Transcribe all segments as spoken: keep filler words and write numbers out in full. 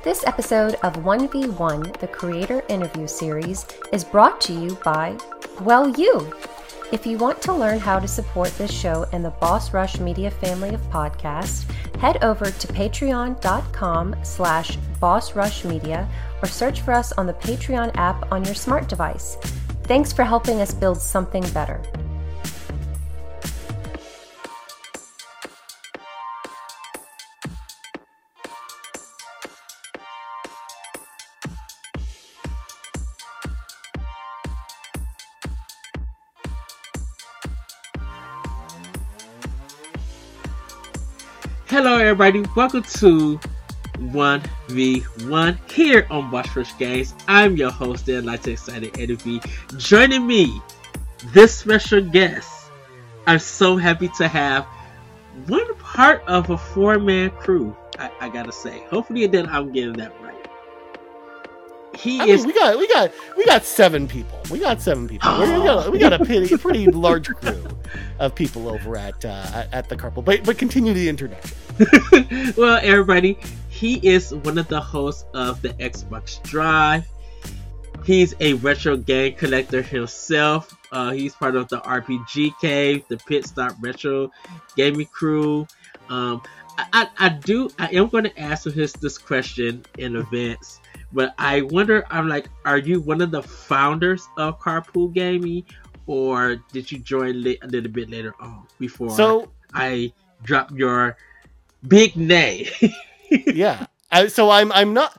This episode of one v one, the Creator Interview Series, is brought to you by, well, you. If you want to learn how to support this show and the Boss Rush Media family of podcasts, head over to patreon.com slash bossrushmedia or search for us on the Patreon app on your smart device. Thanks for helping us build something better. Hello everybody, welcome to one v one here on Boss Rush Games. I'm your host, the Light Excited Eddie V. Joining me, this special guest, I'm so happy to have one part of a four-man crew, I, I gotta say. Hopefully then I'm getting that right. He I is. mean, we got we got we got seven people. We got seven people. we, got, we got a pretty, pretty large crew of people over at uh, at the Carpool. But but continue the introduction. Well, everybody, he is one of the hosts of the Xbox Drive. He's a retro game collector himself. Uh, he's part of the R P G Cave, the Pit Stop Retro Gaming Crew. Um, I, I, I do. I am going to ask him his this question in advance. But I wonder, I'm like, are you one of the founders of Carpool Gaming, or did you join li- a little bit later on before so, I drop your big name? yeah. I, so I'm I'm not.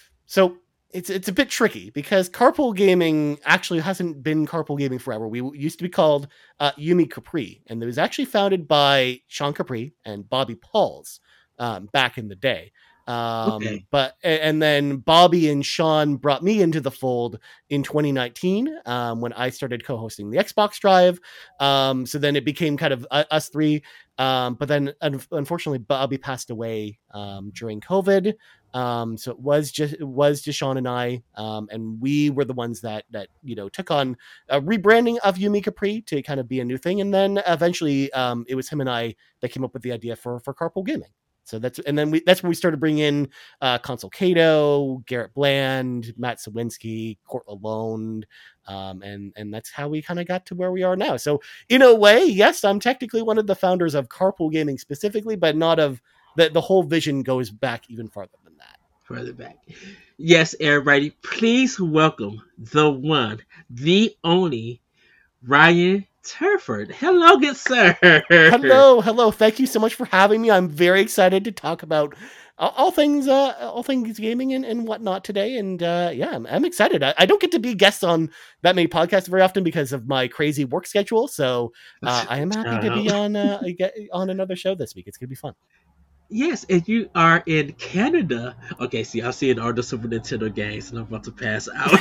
So it's it's a bit tricky because Carpool Gaming actually hasn't been Carpool Gaming forever. We used to be called uh, Yumi Capri, and it was actually founded by Sean Capri and Bobby Pauls um, back in the day. Um, okay. But and then Bobby and Sean brought me into the fold in twenty nineteen um, when I started co-hosting the Xbox Drive. Um, so then it became kind of uh, us three. Um, but then un- unfortunately Bobby passed away um, during COVID. Um, so it was just it was just Sean and I, um, and we were the ones that that you know took on a rebranding of Yumi Capri to kind of be a new thing. And then eventually um, it was him and I that came up with the idea for for Carpool Gaming. So that's and then we that's when we started bringing in uh, Console Cato, Garrett Bland, Matt Sawinski, Court Lalonde, um, and and that's how we kind of got to where we are now. So in a way, yes, I'm technically one of the founders of Carpool Gaming specifically, but not of the the whole vision goes back even farther than that. Further back, yes, everybody, please welcome the one, the only Ryan Turford. Hello, good sir. Hello, hello. Thank you so much for having me. I'm very excited to talk about all, all things, uh, all things gaming and, and whatnot today. And uh, yeah, I'm, I'm excited. I, I don't get to be guests on that many podcasts very often because of my crazy work schedule. So uh, I am happy uh-huh. to be on uh, on another show this week. It's gonna be fun. Yes, and you are in Canada. Okay, see, I'm seeing all the Super Nintendo games, and I'm about to pass out.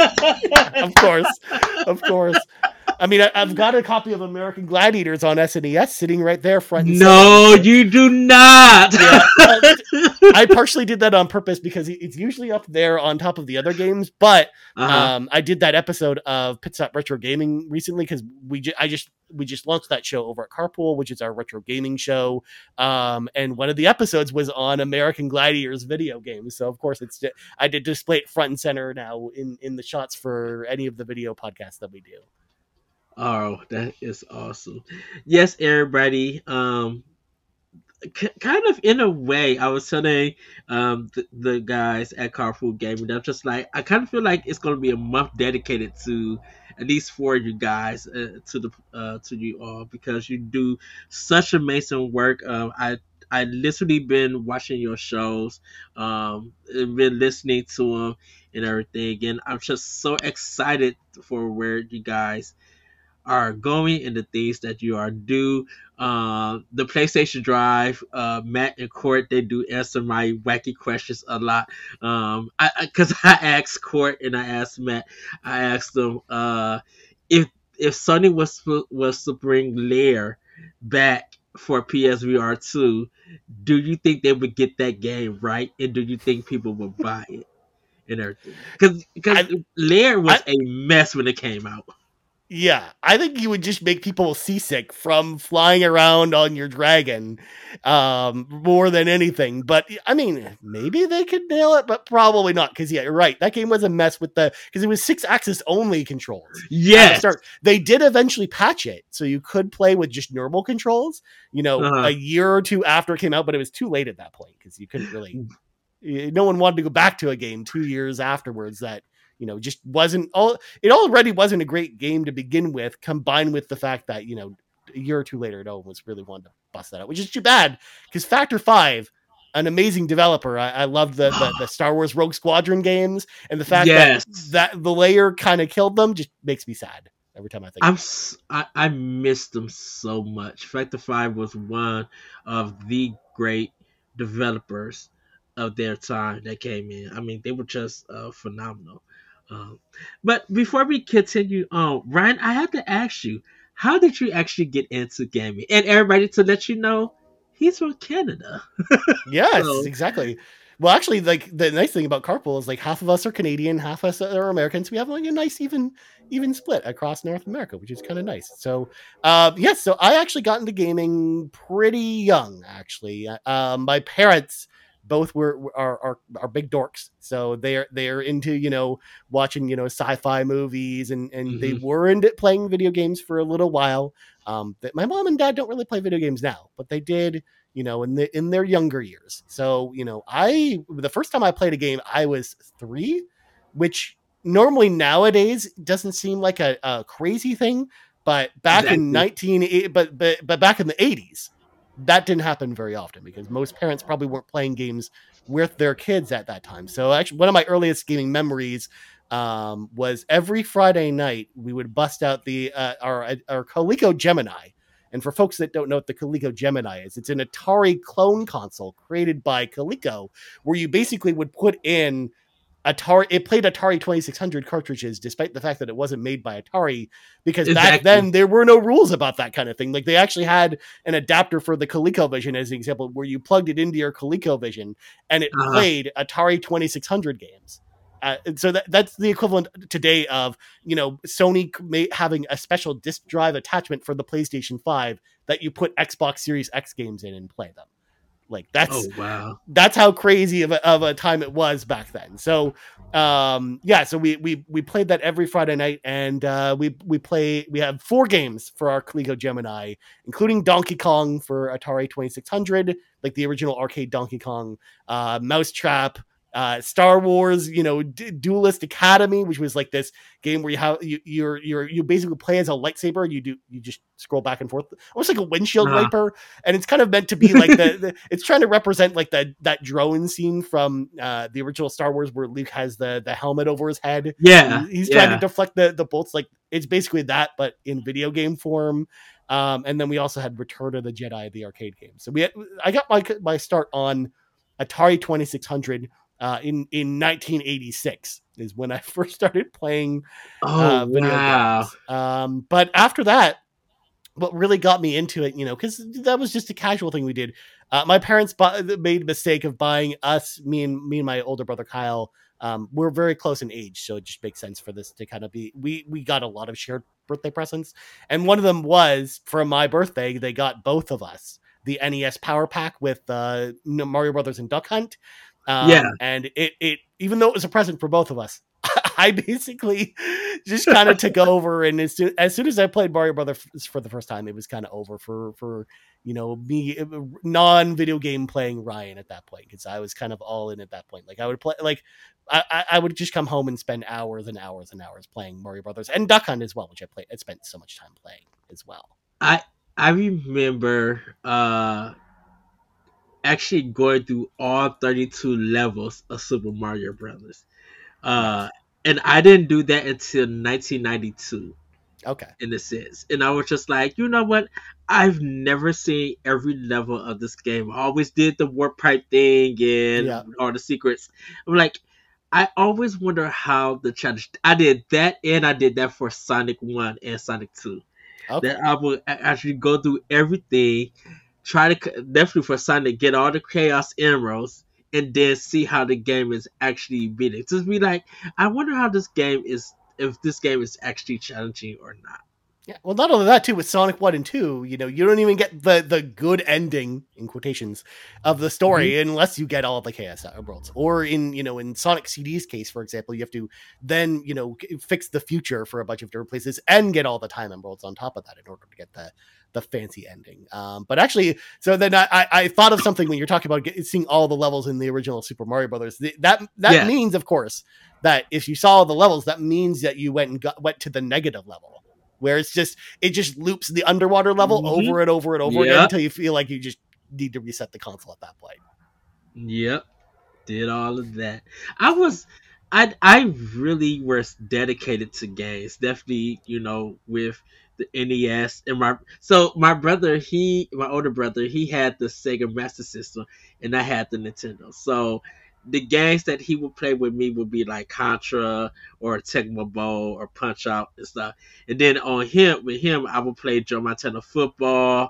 Of course, of course. I mean, I, I've got a copy of American Gladiators on S N E S sitting right there, front and no, center. you do not. Yeah, I partially did that on purpose because it's usually up there on top of the other games. But uh-huh. um, I did that episode of Pit Stop Retro Gaming recently because we ju- I just we just launched that show over at Carpool, which is our retro gaming show. Um, and one of the episodes was on American Gladiators video games. So of course, it's I did display it front and center now in in the shots for any of the video podcasts that we do. Oh, that is awesome. Yes, everybody. Um, c- kind of in a way, I was telling um, the, the guys at Carpool Gaming, I'm just like, I kind of feel like it's going to be a month dedicated to at least for you guys, uh, to the uh, to you all, because you do such amazing work. Um, I I literally been watching your shows, um, and been listening to them and everything, and I'm just so excited for where you guys are going and the things that you are do. Uh, the PlayStation Drive, uh, Matt and Court, they do answer my wacky questions a lot. Um, I, I cause I asked Court and I asked Matt, I asked them, uh, if, if Sony was, was to bring Lair back for P S V R two, do you think they would get that game right? And do you think people would buy it and everything? Cause, cause Lair was I, a mess when it came out. Yeah, I think you would just make people seasick from flying around on your dragon, um, more than anything. But I mean, maybe they could nail it, but probably not. Because yeah, you're right. That game was a mess with the because it was six axis only controls. At the Yes. start, they did eventually patch it, so you could play with just normal controls. You know, Uh-huh. a year or two after it came out, but it was too late at that point because you couldn't really. No one wanted to go back to a game two years afterwards that you know just wasn't all. It already wasn't a great game to begin with, combined with the fact that you know a year or two later, no one was really wanting to bust that out, which is too bad because Factor Five, an amazing developer. I, I loved the, the the Star Wars Rogue Squadron games, and the fact Yes. that that the layer kind of killed them just makes me sad every time I think. I'm about it. s- I, I miss them so much. Factor Five was one of the great developers of their time that came in. I mean, they were just uh, phenomenal. Um, but before we continue on, Ryan, I have to ask you, how did you actually get into gaming? And everybody, to let you know, he's from Canada. Yes, So exactly. Well, actually, like the nice thing about Carpool is like half of us are Canadian, half of us are Americans. We have like a nice even even split across North America, which is kind of nice. So, uh, yes, so I actually got into gaming pretty young. Actually, Uh, um, my parents both were were- are, are are big dorks, so they're they're into you know watching you know sci-fi movies, and and they mhm. were into playing video games for a little while. Um, that my mom and dad don't really play video games now, but they did you know, in the in their younger years. So, you know, I the first time I played a game, I was three, which normally nowadays doesn't seem like a, a crazy thing, but back in Exactly. nineteen but but but back in the eighties, that didn't happen very often because most parents probably weren't playing games with their kids at that time. So actually one of my earliest gaming memories um, was every Friday night we would bust out the uh, our our Coleco Gemini. And for folks that don't know what the Coleco Gemini is, it's an Atari clone console created by Coleco, where you basically would put in Atari. It played Atari twenty-six hundred cartridges, despite the fact that it wasn't made by Atari, because back Exactly. then there were no rules about that kind of thing. Like they actually had an adapter for the ColecoVision, as an example, where you plugged it into your ColecoVision and it Uh-huh. played Atari twenty-six hundred games. Uh, so that, that's the equivalent today of you know Sony may, having a special disk drive attachment for the PlayStation five that you put Xbox Series X games in and play them. Like that's Oh, wow. that's how crazy of a, of a time it was back then. So um yeah, so we we we played that every Friday night, and uh we we play we have four games for our Coleco Gemini, including Donkey Kong for Atari twenty-six hundred, like the original arcade Donkey Kong, uh Mousetrap, uh Star Wars, you know, D- Duelist Academy, which was like this game where you have you you're you're you basically play as a lightsaber, and you do you just scroll back and forth almost like a windshield Uh-huh. wiper, and it's kind of meant to be like the, the it's trying to represent like that that drone scene from uh the original Star Wars where Luke has the the helmet over his head. Yeah. He- he's trying to Yeah. deflect the the bolts. Like it's basically that, but in video game form. Um, and then we also had Return of the Jedi, the arcade game. So we had, I got my my start on Atari twenty-six hundred uh, in in nineteen eighty-six is when I first started playing Oh, uh, video wow. games. Um, but after that, what really got me into it, you know, because that was just a casual thing we did. Uh, my parents bought, made the mistake of buying us, me and me and my older brother Kyle. Um, we're very close in age, so it just makes sense for this to kind of be. We we got a lot of shared birthday presents, and one of them was for my birthday. They got both of us the N E S Power Pack with uh, Mario Brothers and Duck Hunt. Um, Yeah. and it it even though it was a present for both of us, I basically just kind of took over, and as soon, as soon as I played Mario Brothers for the first time, it was kind of over for for you know me non video game playing Ryan at that point, because I was kind of all in at that point. Like I would play like I, I would just come home and spend hours and hours and hours playing Mario Brothers and Duck Hunt as well, which I played. I spent so much time playing as well. I I remember uh actually going through all thirty-two levels of Super Mario Brothers. Uh and I didn't do that until nineteen ninety-two Okay. in a sense. And I was just like, you know what? I've never seen every level of this game. I always did the warp pipe thing and Yeah. all the secrets. I'm like, I always wonder how the challenge. I did that, and I did that for Sonic One and Sonic Two. Okay. That I would a- actually go through everything, try to c- definitely for Sonic get all the Chaos Emeralds, and then see how the game is actually beating. Just be like, I wonder how this game is if this game is actually challenging or not. Yeah, well, not only that too, with Sonic one and two, you know, you don't even get the the good ending in quotations of the story mm-hmm. unless you get all of the Chaos Emeralds. Or in, you know, in Sonic C D's case, for example, you have to then, you know, fix the future for a bunch of different places and get all the Time Emeralds on top of that in order to get the the fancy ending. Um, but actually, so then I, I thought of something when you're talking about get, seeing all the levels in the original Super Mario Brothers. That that yeah. means, of course, that if you saw all the levels, that means that you went and got, went to the negative level, where it's just it just loops the underwater level mm-hmm. over and over and over yep. again until you feel like you just need to reset the console at that point. Yep, did all of that. I was, I I really was dedicated to games. Definitely, you know, with the N E S and my so my brother, he my older brother, he had the Sega Master System, and I had the Nintendo. So the games that he would play with me would be like Contra or Tecmo Bowl or Punch Out and stuff. And then on him, with him, I would play Joe Montana Football,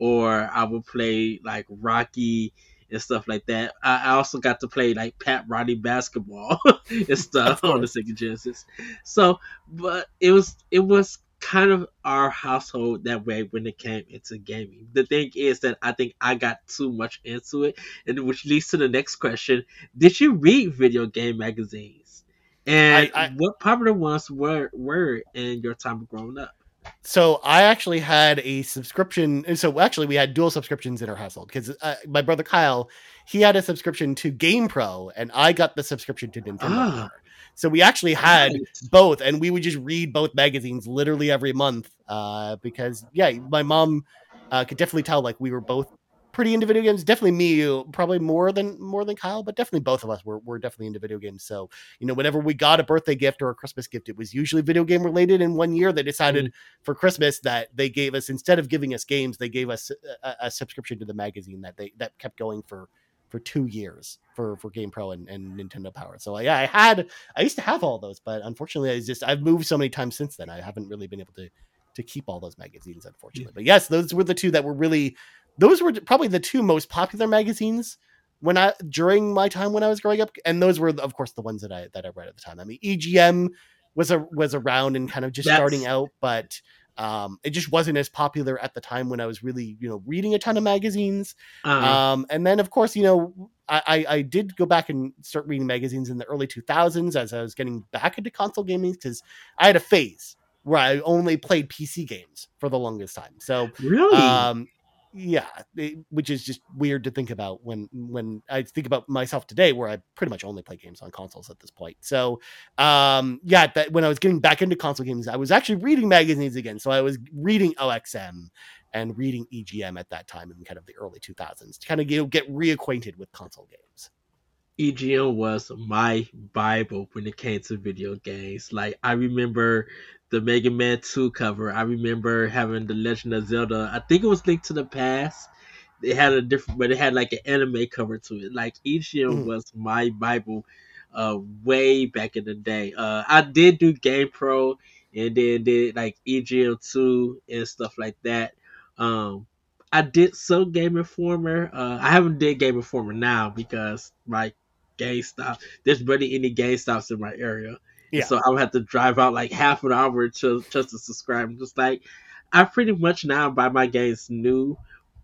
or I would play like Rocky and stuff like that. I also got to play like Pat Riley basketball and stuff on the Sega Genesis. So, but it was it was kind of our household that way when it came into gaming. The thing is that I think I got too much into it, and which leads to the next question: did you read video game magazines? And I, I, what popular ones were were in your time growing up? So I actually had a subscription. So actually we had dual subscriptions in our household because uh, my brother Kyle, he had a subscription to GamePro and I got the subscription to Nintendo ah. Power. So we actually had right. both, and we would just read both magazines literally every month uh, because, yeah, my mom uh, could definitely tell like we were both pretty into video games. Definitely me, probably more than more than Kyle, but definitely both of us were, were definitely into video games. So, you know, whenever we got a birthday gift or a Christmas gift, it was usually video game related. And one year they decided mm. for Christmas that they gave us, instead of giving us games, they gave us a, a subscription to the magazine that they that kept going for for two years for, for GamePro and, and Nintendo Power. So yeah, I had, I used to have all those, but unfortunately I just, I've moved so many times since then. I haven't really been able to, to keep all those magazines, unfortunately. But yes, those were the two that were really, those were probably the two most popular magazines when I, during my time when I was growing up. And those were of course the ones that I, that I read at the time. I mean, E G M was a, was around and kind of just That's... starting out, but Um, it just wasn't as popular at the time when I was really, you know, reading a ton of magazines. Uh-huh. Um, and then of course, you know, I, I, I did go back and start reading magazines in the early two thousands as I was getting back into console gaming, because I had a phase where I only played P C games for the longest time. So really, um, yeah, it, which is just weird to think about when when I think about myself today, where I pretty much only play games on consoles at this point. So um, yeah, that when I was getting back into console games, I was actually reading magazines again. So I was reading O X M and reading E G M at that time in kind of the early two thousands to kind of, you know, get reacquainted with console games. E G M was my Bible when it came to video games. Like, I remember the Mega Man two cover. I remember having the Legend of Zelda. I think it was Link to the Past. It had a different, but it had like an anime cover to it. Like, E G M mm. was my Bible uh, way back in the day. Uh, I did do GamePro and then did like E G M two and stuff like that. Um, I did some Game Informer. Uh, I haven't did Game Informer now because my GameStop, there's barely any GameStops in my area. Yeah. So I would have to drive out like half an hour to, just to subscribe. I'm just like, I pretty much now buy my games new,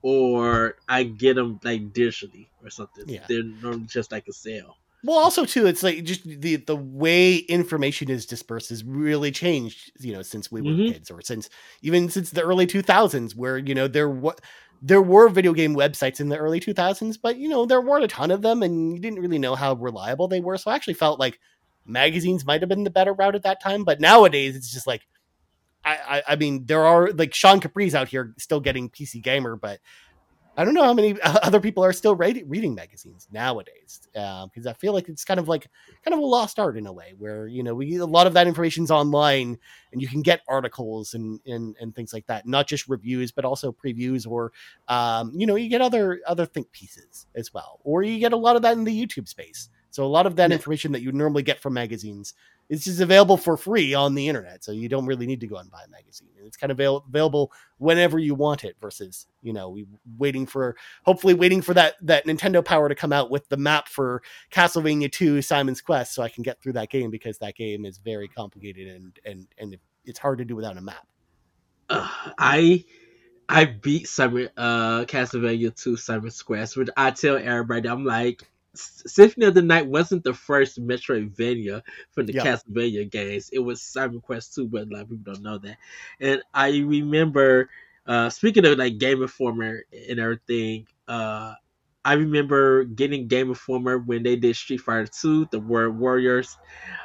or I get them like digitally or something. Yeah. They're normally just like a sale. Well, also too, it's like just the, the way information is dispersed has really changed, you know, since we were mm-hmm. kids, or since even since the early two thousands, where, you know, there was, there were video game websites in the early two thousands, but, you know, there weren't a ton of them and you didn't really know how reliable they were. So I actually felt like magazines might have been the better route at that time. But nowadays it's just like, I, I, I mean, there are like Sean Capri's out here still getting P C Gamer, but I don't know how many other people are still read, reading magazines nowadays. Uh, because I feel like it's kind of like kind of a lost art in a way where, you know, we, a lot of that information's online and you can get articles and, and, and things like that, not just reviews, but also previews, or, um, you know, you get other, other think pieces as well, or you get a lot of that in the YouTube space. So a lot of that Yeah. information that you normally get from magazines is just available for free on the internet. So you don't really need to go and buy a magazine. And it's kind of avail- available whenever you want it versus, you know, we waiting for, hopefully waiting for that, that Nintendo Power to come out with the map for Castlevania two Simon's Quest so I can get through that game, because that game is very complicated and, and, and it's hard to do without a map. Uh, I I beat Simon uh Castlevania two Simon's Quest, which I tell everybody, I'm like, Symphony of the Night wasn't the first Metroidvania from the Yeah. Castlevania games. It was Simon Quest two, but a lot of people don't know that. And I remember, uh, speaking of like Game Informer and everything, uh, I remember getting Game Informer when they did Street Fighter two, the World Warriors.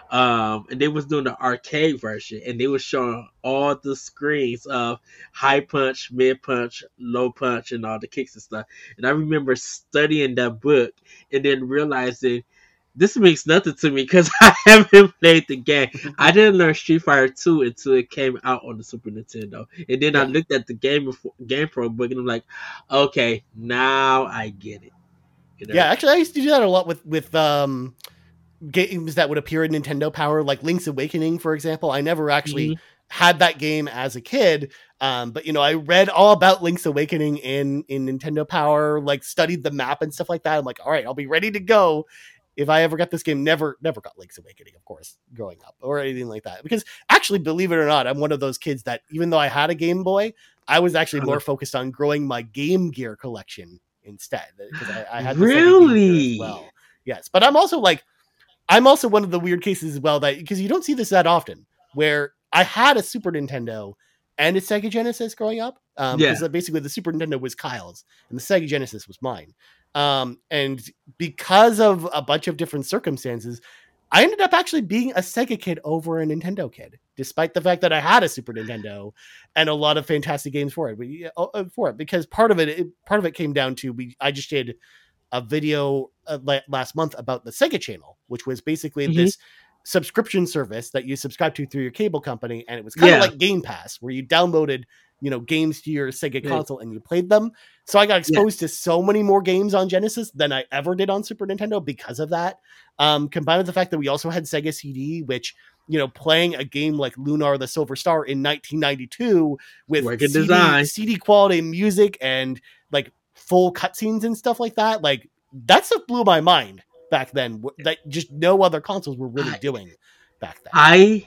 Um, and they was doing the arcade version, and they was showing all the screens of high punch, mid punch, low punch, and all the kicks and stuff. And I remember studying that book and then realizing this makes nothing to me because I haven't played the game. I didn't learn Street Fighter two until it came out on the Super Nintendo, and then yeah. I looked at the game Game Pro book, and I'm like, okay, now I get it. You know? Yeah, actually, I used to do that a lot with with um. games that would appear in Nintendo Power, like Link's Awakening, for example. I never actually mm-hmm. had that game as a kid, um, but you know, I read all about Link's Awakening in in Nintendo Power, like studied the map and stuff like that. I'm like, all right, I'll be ready to go if I ever get this game. Never, never got Link's Awakening, of course, growing up or anything like that. Because actually, believe it or not, I'm one of those kids that even though I had a Game Boy, I was actually more focused on growing my Game Gear collection instead. Because I, I had the really as well. Yes, but I'm also like. I'm also one of the weird cases as well, that because you don't see this that often, where I had a Super Nintendo and a Sega Genesis growing up. Um, yeah. Because basically the Super Nintendo was Kyle's and the Sega Genesis was mine. Um, and because of a bunch of different circumstances, I ended up actually being a Sega kid over a Nintendo kid, despite the fact that I had a Super Nintendo and a lot of fantastic games for it. We, uh, for it because part of it, it, part of it came down to we. I just did a video uh, last month about the Sega Channel, which was basically mm-hmm. this subscription service that you subscribe to through your cable company. And it was kind of yeah. like Game Pass, where you downloaded, you know, games to your Sega yeah. console and you played them. So I got exposed yeah. to so many more games on Genesis than I ever did on Super Nintendo because of that. Um, combined with the fact that we also had Sega C D, which, you know, playing a game like Lunar the Silver Star in nineteen ninety-two with C D, design. C D quality music and like full cutscenes and stuff like that, like that stuff blew my mind back then. That just no other consoles were really I, doing back then. I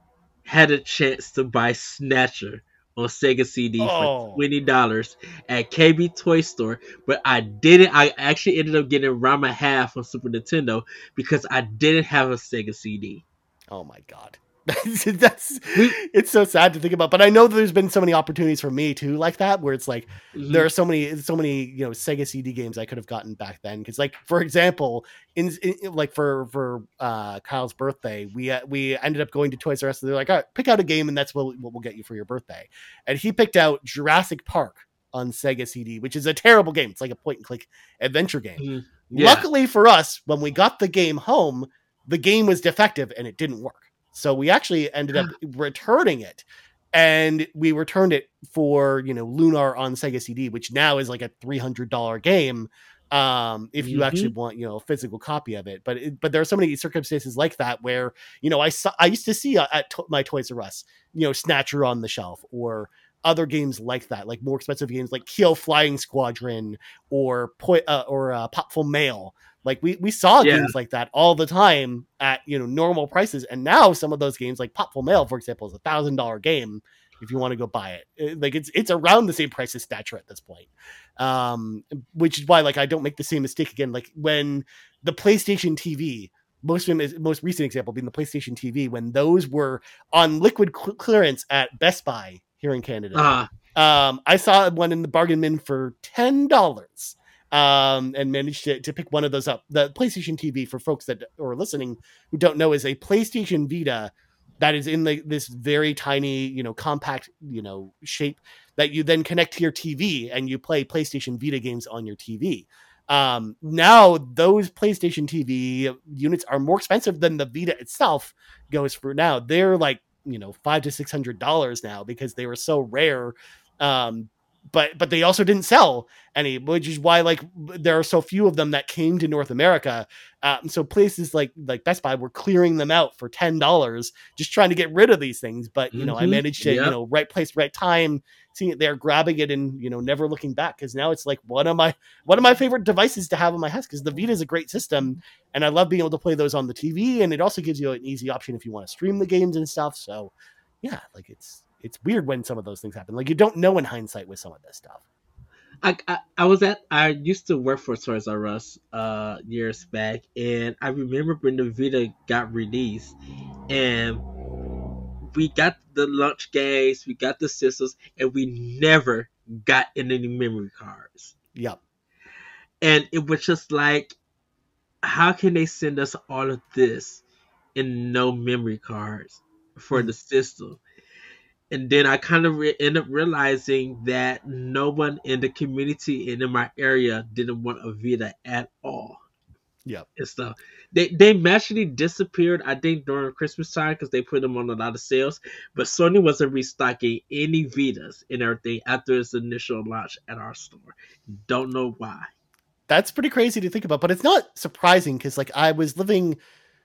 had a chance to buy Snatcher on Sega C D oh. for twenty dollars at K B Toy Store, but I didn't. I actually ended up getting Rama half on Super Nintendo because I didn't have a Sega C D. Oh my god. That's it's so sad to think about, but I know that there's been so many opportunities for me too, like that, where it's like mm-hmm. there are so many, so many, you know, Sega C D games I could have gotten back then. Because, like, for example, in, in like for for uh, Kyle's birthday, we uh, we ended up going to Toys R Us. And they're like, all right, pick out a game, and that's what, what we'll get you for your birthday. And he picked out Jurassic Park on Sega C D, which is a terrible game. It's like a point and click adventure game. Mm-hmm. Yeah. Luckily for us, when we got the game home, the game was defective and it didn't work. So we actually ended up returning it, and we returned it for, you know, Lunar on Sega C D, which now is like a three hundred dollars game. Um, if you mm-hmm. actually want, you know, a physical copy of it, but, it, but there are so many circumstances like that where, you know, I saw, I used to see uh, at to- my Toys R Us, you know, Snatcher on the shelf or other games like that, like more expensive games like Kyo Flying Squadron or, po- uh, or uh, Popful Mail. Like we, we saw yeah. games like that all the time at, you know, normal prices. And now some of those games like Popful Mail, for example, is a thousand dollar game. If you want to go buy it, it like it's, it's around the same price as Snatcher at this point. Um, which is why, like, I don't make the same mistake again. Like when the PlayStation T V, most most recent example being the PlayStation T V, when those were on liquid cl- clearance at Best Buy here in Canada. Uh-huh. Um, I saw one in the bargain bin for ten dollars. Um, and managed to, to pick one of those up. The PlayStation T V, for folks that are listening who don't know, is a PlayStation Vita that is in the, this very tiny, you know, compact, you know, shape that you then connect to your T V and you play PlayStation Vita games on your T V. Um, now those PlayStation T V units are more expensive than the Vita itself goes for now. They're like, you know, five to six hundred dollars now because they were so rare. Um, but but they also didn't sell any, which is why like there are so few of them that came to North America. Um, so places like like Best Buy were clearing them out for ten dollars, just trying to get rid of these things. But you know, Mm-hmm. I managed to Yep. you know right place, right time, seeing it there, grabbing it, and you know never looking back, because now it's like one of my one of my favorite devices to have in my house, because the Vita is a great system, and I love being able to play those on the T V, and it also gives you an easy option if you want to stream the games and stuff. So yeah, like it's it's weird when some of those things happen. Like you don't know in hindsight with some of this stuff. I, I I was at I used to work for Toys R Us uh years back, and I remember when the Vita got released, and we got the launch games, we got the systems, and we never got in any memory cards. Yep. And it was just like, how can they send us all of this and no memory cards for Mhm. the system? And then I kind of re- end up realizing that no one in the community and in my area didn't want a Vita at all. Yep. And stuff. They they magically disappeared, I think, during Christmas time because they put them on a lot of sales. But Sony wasn't restocking any Vitas and everything after its initial launch at our store. Don't know why. That's pretty crazy to think about, but it's not surprising because like I was living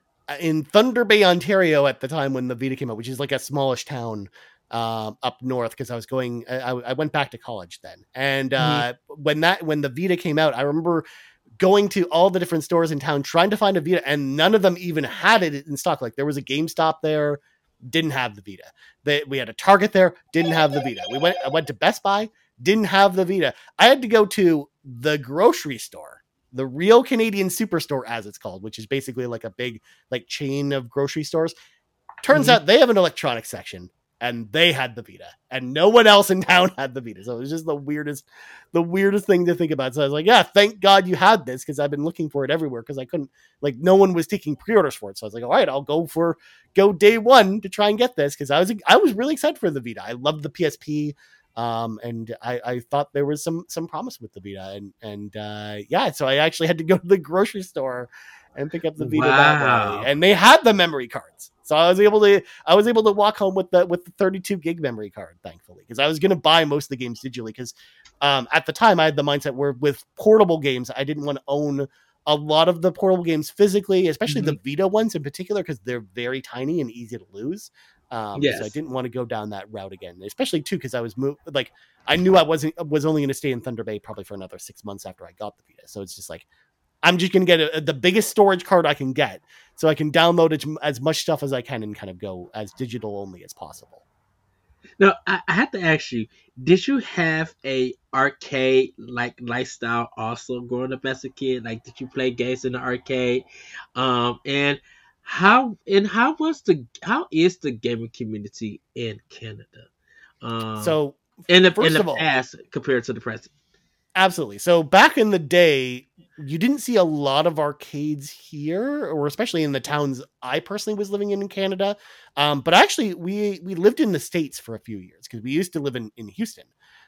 in Thunder Bay, Ontario at the time when the Vita came out, which is like a smallish town um, up north, because I was going, I, I went back to college then. And uh, mm-hmm. when that, when the Vita came out, I remember going to all the different stores in town, trying to find a Vita, and none of them even had it in stock. Like there was a GameStop there, didn't have the Vita. They, we had a Target there, didn't have the Vita. We went, I went to Best Buy, didn't have the Vita. I had to go to the grocery store, the Real Canadian Superstore, as it's called, which is basically like a big like chain of grocery stores. Turns mm-hmm. out they have an electronics section, and they had the Vita, and no one else in town had the Vita. So it was just the weirdest, the weirdest thing to think about. So I was like, yeah, thank God you had this, because I've been looking for it everywhere, because I couldn't, like, no one was taking pre-orders for it. So I was like, all right, I'll go for go day one to try and get this, because I was I was really excited for the Vita. I loved the P S P. Um, and I, I thought there was some, some promise with the Vita, and, and, uh, yeah, so I actually had to go to the grocery store and pick up the Vita wow. that way. And they had the memory cards. So I was able to, I was able to walk home with the, with the thirty-two gig memory card, thankfully, because I was going to buy most of the games digitally. Because, um, at the time I had the mindset where with portable games, I didn't want to own a lot of the portable games physically, especially mm-hmm. the Vita ones in particular, because they're very tiny and easy to lose. Um, yes. So I didn't want to go down that route again, especially too, because I was moved, like I knew I wasn't was only going to stay in Thunder Bay probably for another six months after I got the Vita. So it's just like, I'm just going to get a, the biggest storage card I can get, so I can download as, as much stuff as I can and kind of go as digital only as possible. Now, I, I have to ask you, did you have a arcade like lifestyle also growing up as a kid? Like, did you play games in the arcade? Um, and how and how was the how is the gaming community in Canada? Um, so in the first in the of all, past compared to the present. Absolutely. So back in the day, you didn't see a lot of arcades here, or especially in the towns I personally was living in in Canada. Um, but actually, we we lived in the States for a few years, because we used to live in, in Houston.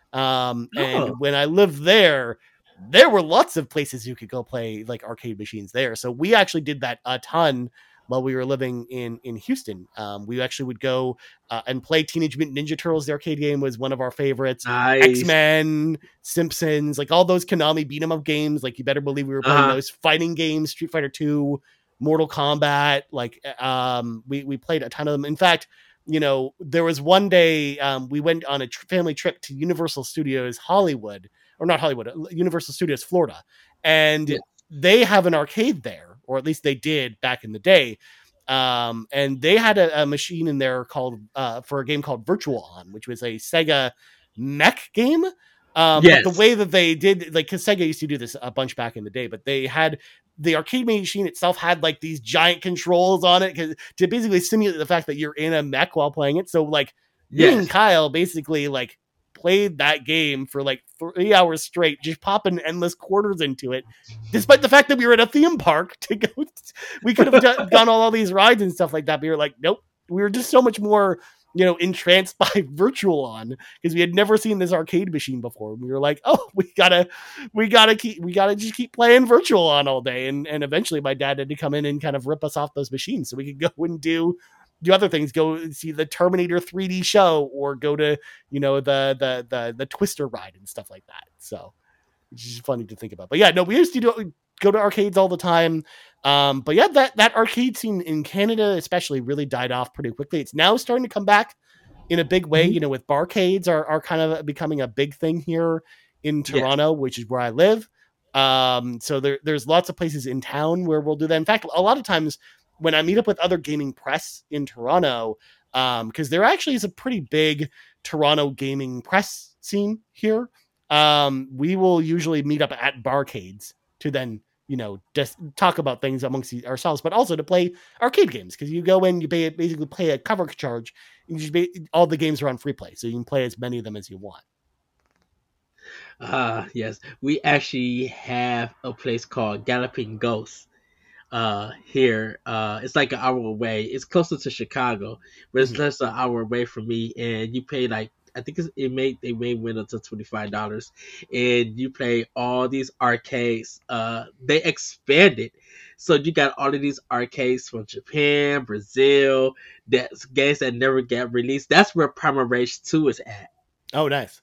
Um, oh. And when I lived there, there were lots of places you could go play like arcade machines there. So we actually did that a ton while we were living in, in Houston. Um, we actually would go uh, and play Teenage Mutant Ninja Turtles. The arcade game was one of our favorites. Nice. X-Men, Simpsons, like all those Konami beat 'em up games. Like you better believe we were playing uh-huh. those fighting games, Street Fighter two, Mortal Kombat. Like um, we, we played a ton of them. In fact, you know, there was one day um, we went on a tr- family trip to Universal Studios Hollywood, or not Hollywood, Universal Studios Florida. And yeah. they have an arcade there, or at least they did back in the day. Um, and they had a, a machine in there called, uh, for a game called Virtual On, which was a Sega mech game. Um, yes. But the way that they did, like, cause Sega used to do this a bunch back in the day, but they had the arcade machine itself had like these giant controls on it cause, to basically simulate the fact that you're in a mech while playing it. So like yes. me and Kyle basically like played that game for like three hours straight, just popping endless quarters into it, despite the fact that we were at a theme park to go. We could have done, done all, all these rides and stuff like that. But we were like, nope. We were just so much more, you know, entranced by Virtual On, because we had never seen this arcade machine before. We were like, oh, we gotta, we gotta keep, we gotta just keep playing Virtual On all day. And and eventually my dad had to come in and kind of rip us off those machines so we could go and do do other things, go see the Terminator three D show, or go to, you know, the, the, the, the Twister ride and stuff like that. So it's just funny to think about, but yeah, no, we used to do, go to arcades all the time. Um, but yeah, that, that arcade scene in Canada especially really died off pretty quickly. It's now starting to come back in a big way, mm-hmm. you know, with barcades are, are kind of becoming a big thing here in Toronto, yes. which is where I live. Um, so there, there's lots of places in town where we'll do that. In fact, a lot of times when I meet up with other gaming press in Toronto, um, because there actually is a pretty big Toronto gaming press scene here. Um, we will usually meet up at barcades to then, you know, just talk about things amongst ourselves, but also to play arcade games. Cause you go in, you pay, basically pay a cover charge, and you just pay, all the games are on free play. So you can play as many of them as you want. Uh, yes, we actually have a place called Galloping Ghost uh, here. Uh, it's like an hour away. It's closer to Chicago, but it's mm-hmm. less an hour away from me. And you pay like, I think it's, it made they may win up to twenty-five dollars, and you play all these arcades. Uh, they expanded, so you got all of these arcades from Japan, Brazil, that's games that never get released. That's where Primal Rage two is at. Oh, nice.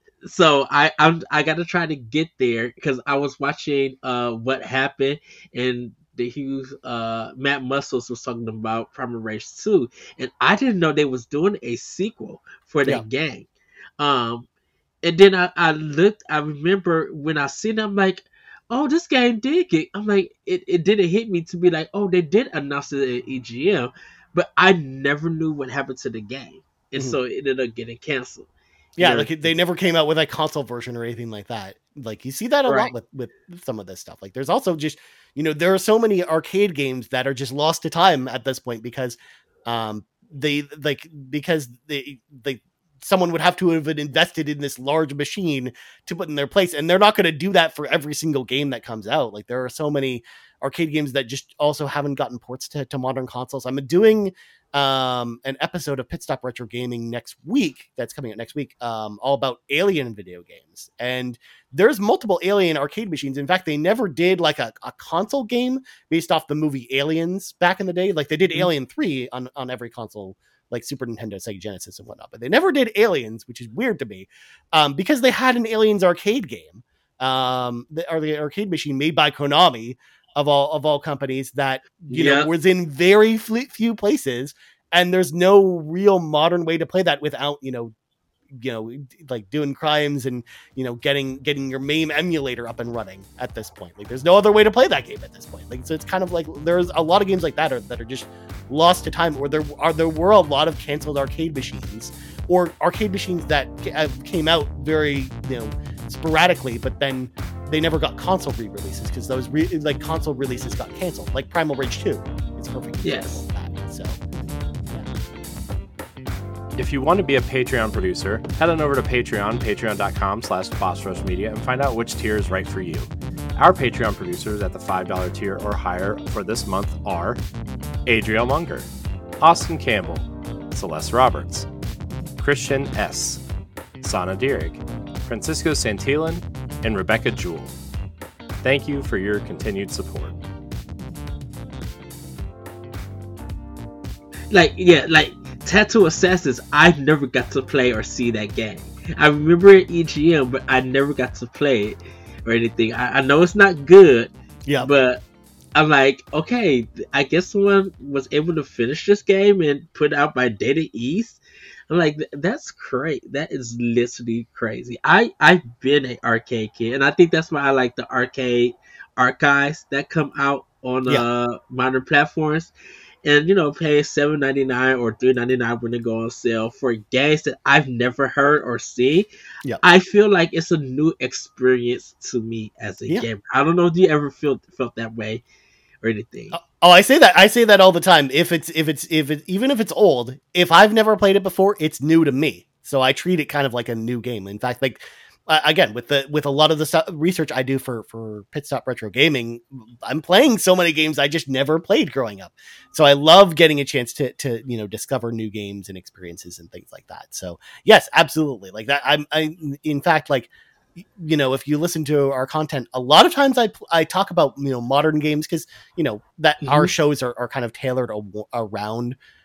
So I I'm, I got to try to get there because I was watching uh What Happened, and the huge uh Matt Muscles was talking about Primal Rage two, and I didn't know they was doing a sequel for that yeah. game. Um, and then I, I looked. I remember when I seen it, I'm like, oh, this game did get. I'm like, it, it didn't hit me to be like, oh, they did announce it at E G M, but I never knew what happened to the game, and mm-hmm. so it ended up getting canceled. Yeah, like they never came out with a console version or anything like that. Like you see that a right. lot with, with some of this stuff. Like there's also just, you know, there are so many arcade games that are just lost to time at this point because um they like because they they someone would have to have invested in this large machine to put in their place. And they're not going to do that for every single game that comes out. Like there are so many arcade games that just also haven't gotten ports to, to modern consoles. I'm doing um, an episode of Pit Stop Retro Gaming next week. That's coming out next week. Um, all about Alien video games. And there's multiple Alien arcade machines. In fact, they never did like a, a console game based off the movie Aliens back in the day. Like they did mm-hmm. Alien three on, on every console, like Super Nintendo, Sega Genesis and whatnot, but they never did Aliens, which is weird to me, um, because they had an Aliens arcade game, um, the, or the arcade machine made by Konami of all of all companies that you yeah. know was in very few places, and there's no real modern way to play that without you know, you know, like doing crimes and you know getting getting your MAME emulator up and running at this point. Like there's no other way to play that game at this point. Like so, it's kind of like there's a lot of games like that are, that are just lost to time, or there are there were a lot of canceled arcade machines or arcade machines that came out very you know sporadically, but then they never got console re-releases because those re- like console releases got canceled. Like Primal Rage two, it's perfect example yes. of that. So. If you want to be a Patreon producer, head on over to Patreon, patreon.com slash Boss Rush Media, and find out which tier is right for you. Our Patreon producers at the five dollars tier or higher for this month are Adriel Munger, Austin Campbell, Celeste Roberts, Christian S., Sana Dierig, Francisco Santillan, and Rebecca Jewell. Thank you for your continued support. Like, yeah, like, Tattoo Assassins, I've never got to play or see that game. I remember it E G M, but I never got to play it or anything. I, I know it's not good, yeah, but I'm like, okay, I guess someone was able to finish this game and put it out by Data East. I'm like, that's great. That is literally crazy. I, I've been an arcade kid, and I think that's why I like the arcade archives that come out on yeah. uh, modern platforms. And, you know, pay seven ninety-nine or three ninety-nine when they go on sale for games that I've never heard or seen. Yeah. I feel like it's a new experience to me as a yeah. gamer. I don't know if you ever felt felt that way or anything. Oh, I say that. I say that all the time. If it's, if it's, if it, even if it's old, if I've never played it before, it's new to me. So I treat it kind of like a new game. In fact, like, Uh, again, with the with a lot of the stuff, research I do for for Pit Stop Retro Gaming, I'm playing so many games I just never played growing up. So I love getting a chance to to you know discover new games and experiences and things like that. So yes, absolutely, like that. I'm I in fact like you know if you listen to our content, a lot of times I I talk about you know modern games because you know that mm-hmm. our shows are, are kind of tailored a, around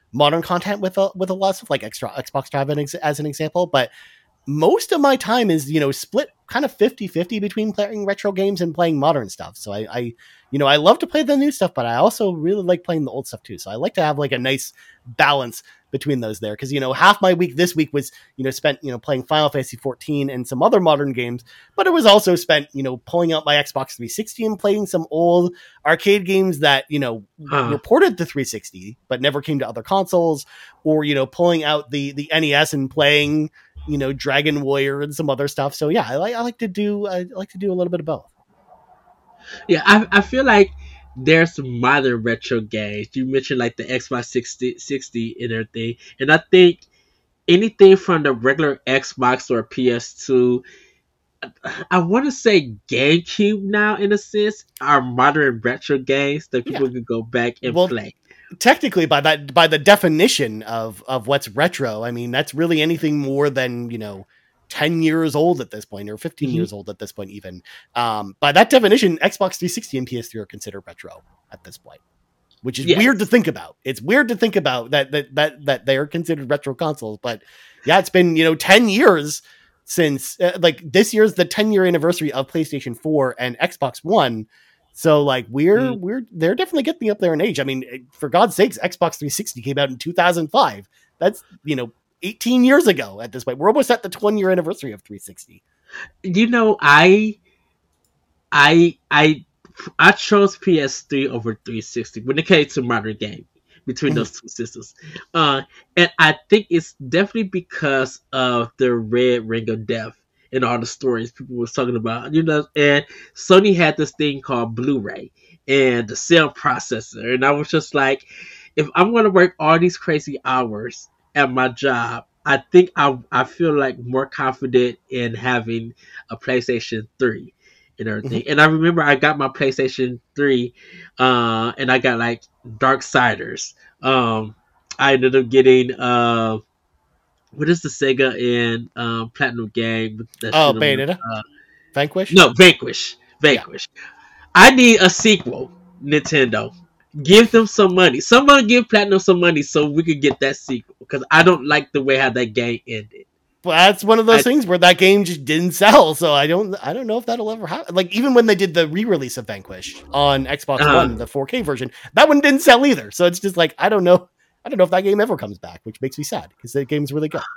modern content with a, with a lot of stuff, like extra Xbox Drive as an example, but most of my time is, you know, split kind of fifty-fifty between playing retro games and playing modern stuff. So I, I, you know, I love to play the new stuff, but I also really like playing the old stuff too. So I like to have like a nice balance between those there. Cause, you know, half my week this week was, you know, spent, you know, playing Final Fantasy fourteen and some other modern games, but it was also spent, you know, pulling out my Xbox three sixty and playing some old arcade games that, you know, uh. were ported to three sixty, but never came to other consoles, or, you know, pulling out the, the N E S and playing, you know, Dragon Warrior and some other stuff. So yeah, I like I like to do I like to do a little bit of both. Yeah, I I feel like there's modern retro games. You mentioned like the Xbox sixty, sixty and everything, and I think anything from the regular Xbox or P S two, I want to say GameCube now in a sense, are modern retro games that people yeah. can go back and well, play. Technically, by that, by the definition of, of what's retro, I mean, that's really anything more than, you know, ten years old at this point, or fifteen mm-hmm. years old at this point, even. Um, by that definition, Xbox three sixty and P S three are considered retro at this point, which is yes. weird to think about. It's weird to think about that, that, that, that they are considered retro consoles, but yeah, it's been, you know, ten years since, uh, like, this year's the ten year anniversary of PlayStation four and Xbox One. So like we're mm. we're they're definitely getting up there in age. I mean, for God's sakes, Xbox three sixty came out in two thousand five. That's, you know, eighteen years ago at this point. We're almost at the twenty year anniversary of three sixty. You know, I I I I chose P S three over three sixty when it came to modern game between mm-hmm. those two systems. Uh, and I think it's definitely because of the Red Ring of Death and all the stories people was talking about, you know, and Sony had this thing called Blu-ray and the cell processor. And I was just like, if I'm going to work all these crazy hours at my job, I think I I feel like more confident in having a PlayStation three and everything. Mm-hmm. And I remember I got my PlayStation three uh, and I got like Darksiders. Um, I ended up getting, uh, what is the Sega and um, Platinum game? Oh, Bayonetta? Uh, Vanquish? No, Vanquish. Vanquish. Yeah. I need a sequel, Nintendo. Give them some money. Someone give Platinum some money so we could get that sequel, because I don't like the way how that game ended. Well, that's one of those I, things where that game just didn't sell, so I don't I don't know if that'll ever happen. Like, even when they did the re-release of Vanquish on Xbox uh-huh. One, the four K version, that one didn't sell either. So it's just like, I don't know. I don't know if that game ever comes back, which makes me sad because that game's really good.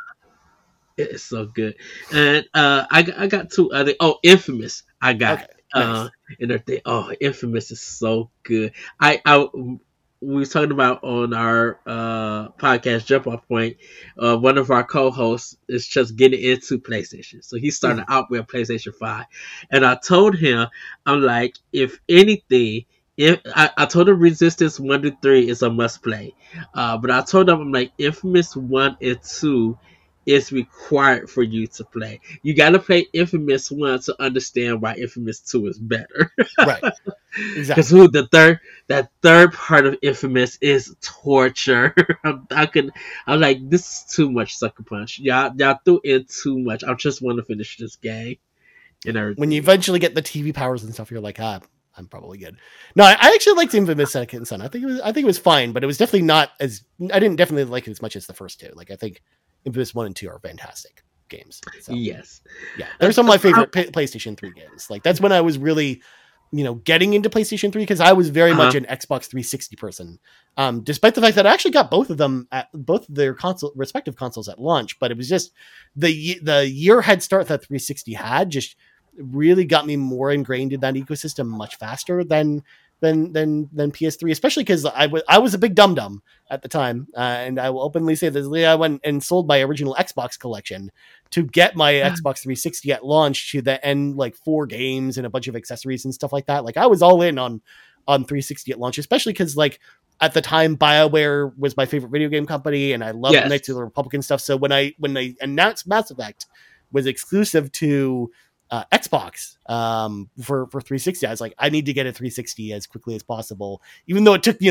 It's so good. And uh, I, I got two other. Oh, Infamous. I got. Okay, nice. uh, and everything. Oh, Infamous is so good. I, I we were talking about on our uh, podcast Jump Off Point. Uh, one of our co-hosts is just getting into PlayStation, so he started mm-hmm. out with PlayStation five, and I told him, I'm like, if anything. If, I, I told him Resistance one to three is a must play. Uh, but I told him, I'm like, Infamous one and two is required for you to play. You got to play Infamous one to understand why Infamous two is better. Right. Exactly. Because the third, that third part of Infamous is torture. I can, I'm like, this is too much Sucker Punch. Y'all, y'all threw in too much. I just want to finish this game. And everything. When you eventually get the T V powers and stuff, you're like, ah, I'm probably good. No, I, I actually liked Infamous Second Son. I think it was, I think it was fine, but it was definitely not as, I didn't definitely like it as much as the first two. Like, I think Infamous one and two are fantastic games. So, yes. Yeah. They're some of my favorite P- PlayStation three games. Like, that's when I was really, you know, getting into PlayStation three, because I was very uh-huh. much an Xbox three sixty person. Um, despite the fact that I actually got both of them at both of their console respective consoles at launch, but it was just the, the year head start that three sixty had just really got me more ingrained in that ecosystem much faster than than than than P S three, especially because I was I was a big dum dum at the time, uh, and I will openly say this: I went and sold my original Xbox collection to get my mm. Xbox three sixty at launch, to the end like four games and a bunch of accessories and stuff like that. Like, I was all in on on three sixty at launch, especially because like at the time BioWare was my favorite video game company, and I loved yes. Knights of the Republic and stuff. So when I when they announced Mass Effect was exclusive to Uh, Xbox um, for, for three sixty, I was like, I need to get a three sixty as quickly as possible, even though it took, you know,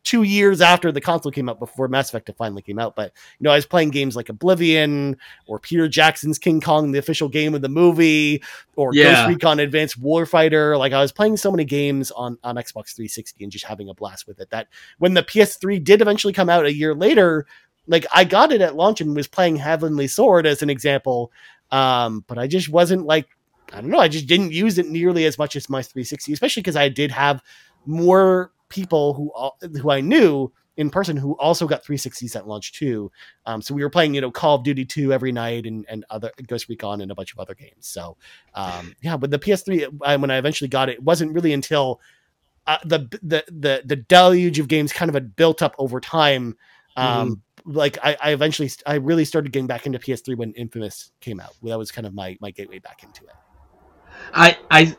two years after the console came out, before Mass Effect finally came out. But, you know, I was playing games like Oblivion or Peter Jackson's King Kong, the official game of the movie, or Yeah. Ghost Recon Advanced Warfighter. Like, I was playing so many games on, on Xbox three sixty and just having a blast with it, that when the P S three did eventually come out a year later, like, I got it at launch and was playing Heavenly Sword as an example. Um, but I just wasn't like, I don't know, I just didn't use it nearly as much as my three sixty, especially because I did have more people who who I knew in person who also got three sixties at launch too. Um, so we were playing, you know, Call of Duty two every night, and, and other Ghost Recon and a bunch of other games. So um, yeah, but the P S three, I, when I eventually got it, it wasn't really until uh, the, the, the, the deluge of games kind of had built up over time. Um, mm-hmm. Like I, I eventually, I really started getting back into P S three when Infamous came out. That was kind of my, my gateway back into it. I, I,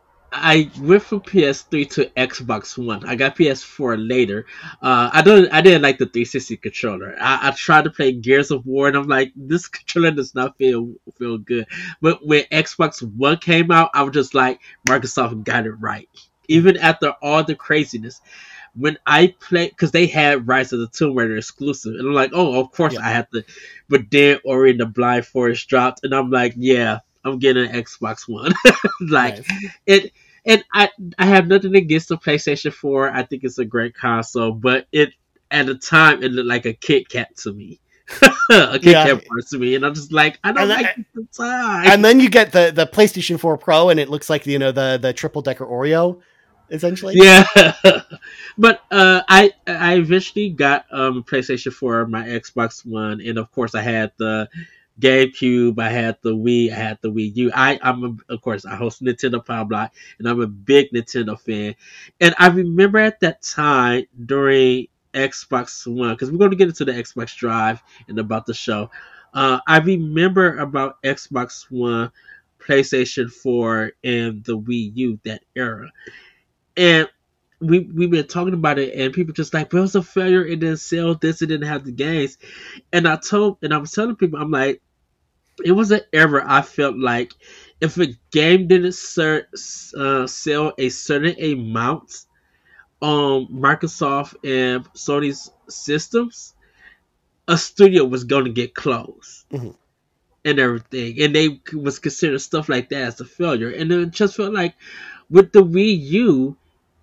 I went from P S three to Xbox One. I got P S four later. Uh, I don't. I didn't like the three sixty controller. I, I tried to play Gears of War, and I'm like, this controller does not feel feel good. But when Xbox One came out, I was just like, Microsoft got it right. Even after all the craziness, when I played, because they had Rise of the Tomb Raider exclusive, and I'm like, oh, of course yeah. I have to. But then Ori and the Blind Forest dropped, and I'm like, yeah, I'm getting an Xbox One. like nice. it. And I I have nothing against the PlayStation four. I think it's a great console, but it at the time it looked like a Kit Kat to me, a Kit yeah. Kat bar to me, and I'm just like, I don't and like then, the time. And then you get the, the PlayStation four Pro, and it looks like, you know, the the triple decker Oreo, essentially. Yeah, but uh, I I eventually got um PlayStation four, my Xbox One, and of course I had the GameCube, I had the Wii, I had the Wii U. I, I'm, a, of course, I host Nintendo Power Block, and I'm a big Nintendo fan. And I remember at that time during Xbox One, because we're going to get into the Xbox Drive and about the show. Uh, I remember about Xbox One, PlayStation four, and the Wii U, that era. And we, we've been talking about it, and people just like, well, it was a failure, it didn't sell this, it didn't have the games. And I told, and I was telling people, I'm like, it was an era I felt like if a game didn't ser- uh, sell a certain amount on Microsoft and Sony's systems, a studio was going to get closed mm-hmm. and everything. And they was considered stuff like that as a failure. And it just felt like with the Wii U,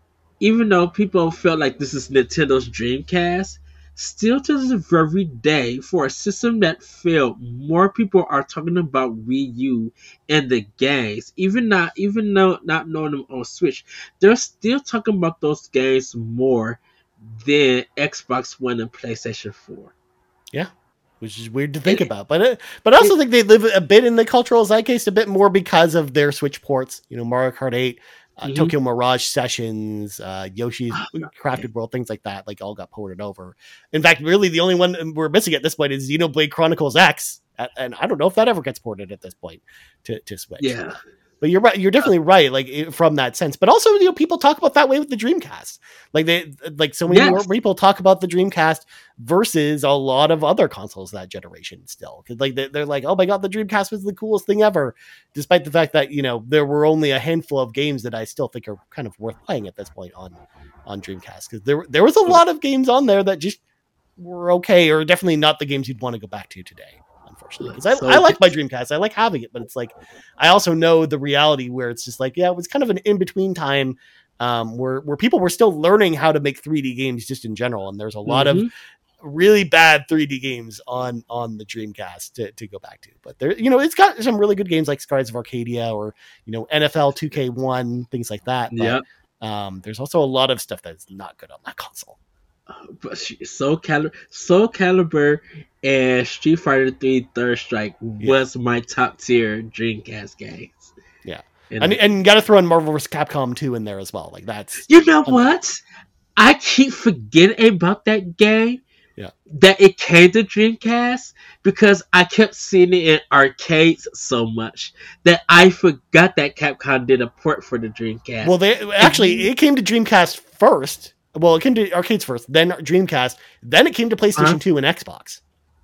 even though people felt like this is Nintendo's Dreamcast, still to this very day, for a system that failed, more people are talking about Wii U and the games. Even not, even though not knowing them on Switch, they're still talking about those games more than Xbox One and PlayStation four. Yeah, which is weird to think and, about, but it, but I also it, think they live a bit in the cultural zeitgeist a bit more because of their Switch ports. You know, Mario Kart eight. Uh, mm-hmm. Tokyo Mirage Sessions, uh, Yoshi's Crafted World, things like that, like all got ported over. In fact, really the only one we're missing at this point is Xenoblade Chronicles X, and I don't know if that ever gets ported at this point to, to Switch. Yeah. But you're right. You're definitely right. Like from that sense, but also, you know, people talk about that way with the Dreamcast. Like they, like so many yes. more people talk about the Dreamcast versus a lot of other consoles that generation still. Cause like they, they're like, oh my God, the Dreamcast was the coolest thing ever. Despite the fact that, you know, there were only a handful of games that I still think are kind of worth playing at this point on, on Dreamcast. Cause there, there was a lot of games on there that just were okay, or definitely not the games you'd want to go back to today. Unfortunately, because I, so, I like my Dreamcast, I like having it, but it's like I also know the reality where it's just like, yeah, it was kind of an in between time um, where where people were still learning how to make three D games just in general, and there's a lot mm-hmm. of really bad three D games on on the Dreamcast to, to go back to. But there, you know, it's got some really good games like Skies of Arcadia or you know N F L two K one, things like that. But yeah. um, there's also a lot of stuff that's not good on that console. But Soul Calibur, Soul Calibur, and Street Fighter three Third Strike yeah. was my top tier Dreamcast games. Yeah, and and, and you got to throw in Marvel versus. Capcom two in there as well. Like that's you know um, what I keep forgetting about that game. Yeah, that it came to Dreamcast because I kept seeing it in arcades so much that I forgot that Capcom did a port for the Dreamcast. Well, they actually it came to Dreamcast first. Well, it came to arcades first, then Dreamcast, then it came to PlayStation uh-huh. two and Xbox.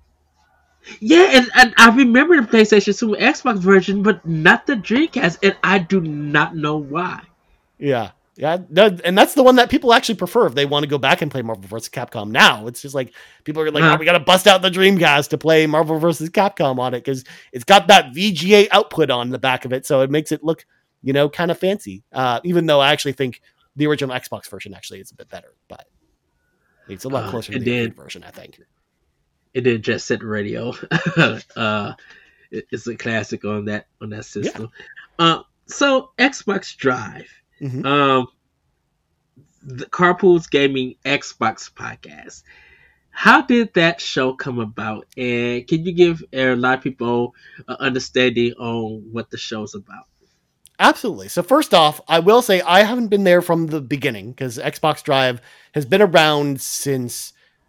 Yeah, and, and I remember the PlayStation two and Xbox version, but not the Dreamcast, and I do not know why. Yeah. Yeah, no, and that's the one that people actually prefer if they want to go back and play Marvel versus. Capcom now. It's just like people are like, Uh-huh. oh, we got to bust out the Dreamcast to play Marvel versus. Capcom on it because it's got that V G A output on the back of it, so it makes it look, you know, kind of fancy. Uh, even though I actually think the original Xbox version actually is a bit better, but it's a lot Uh, closer to and the then- arcade version, I think. And then Jet Set Radio. uh, it- it's a classic on that on that system. Uh, so Xbox Drive. Mhm. Um, the Carpool's Gaming Xbox podcast. How did that show come about? And can you give a lot of people an understanding on what the show's about? Absolutely. So first off, I will say I haven't been there from the beginning because Xbox Drive has been around since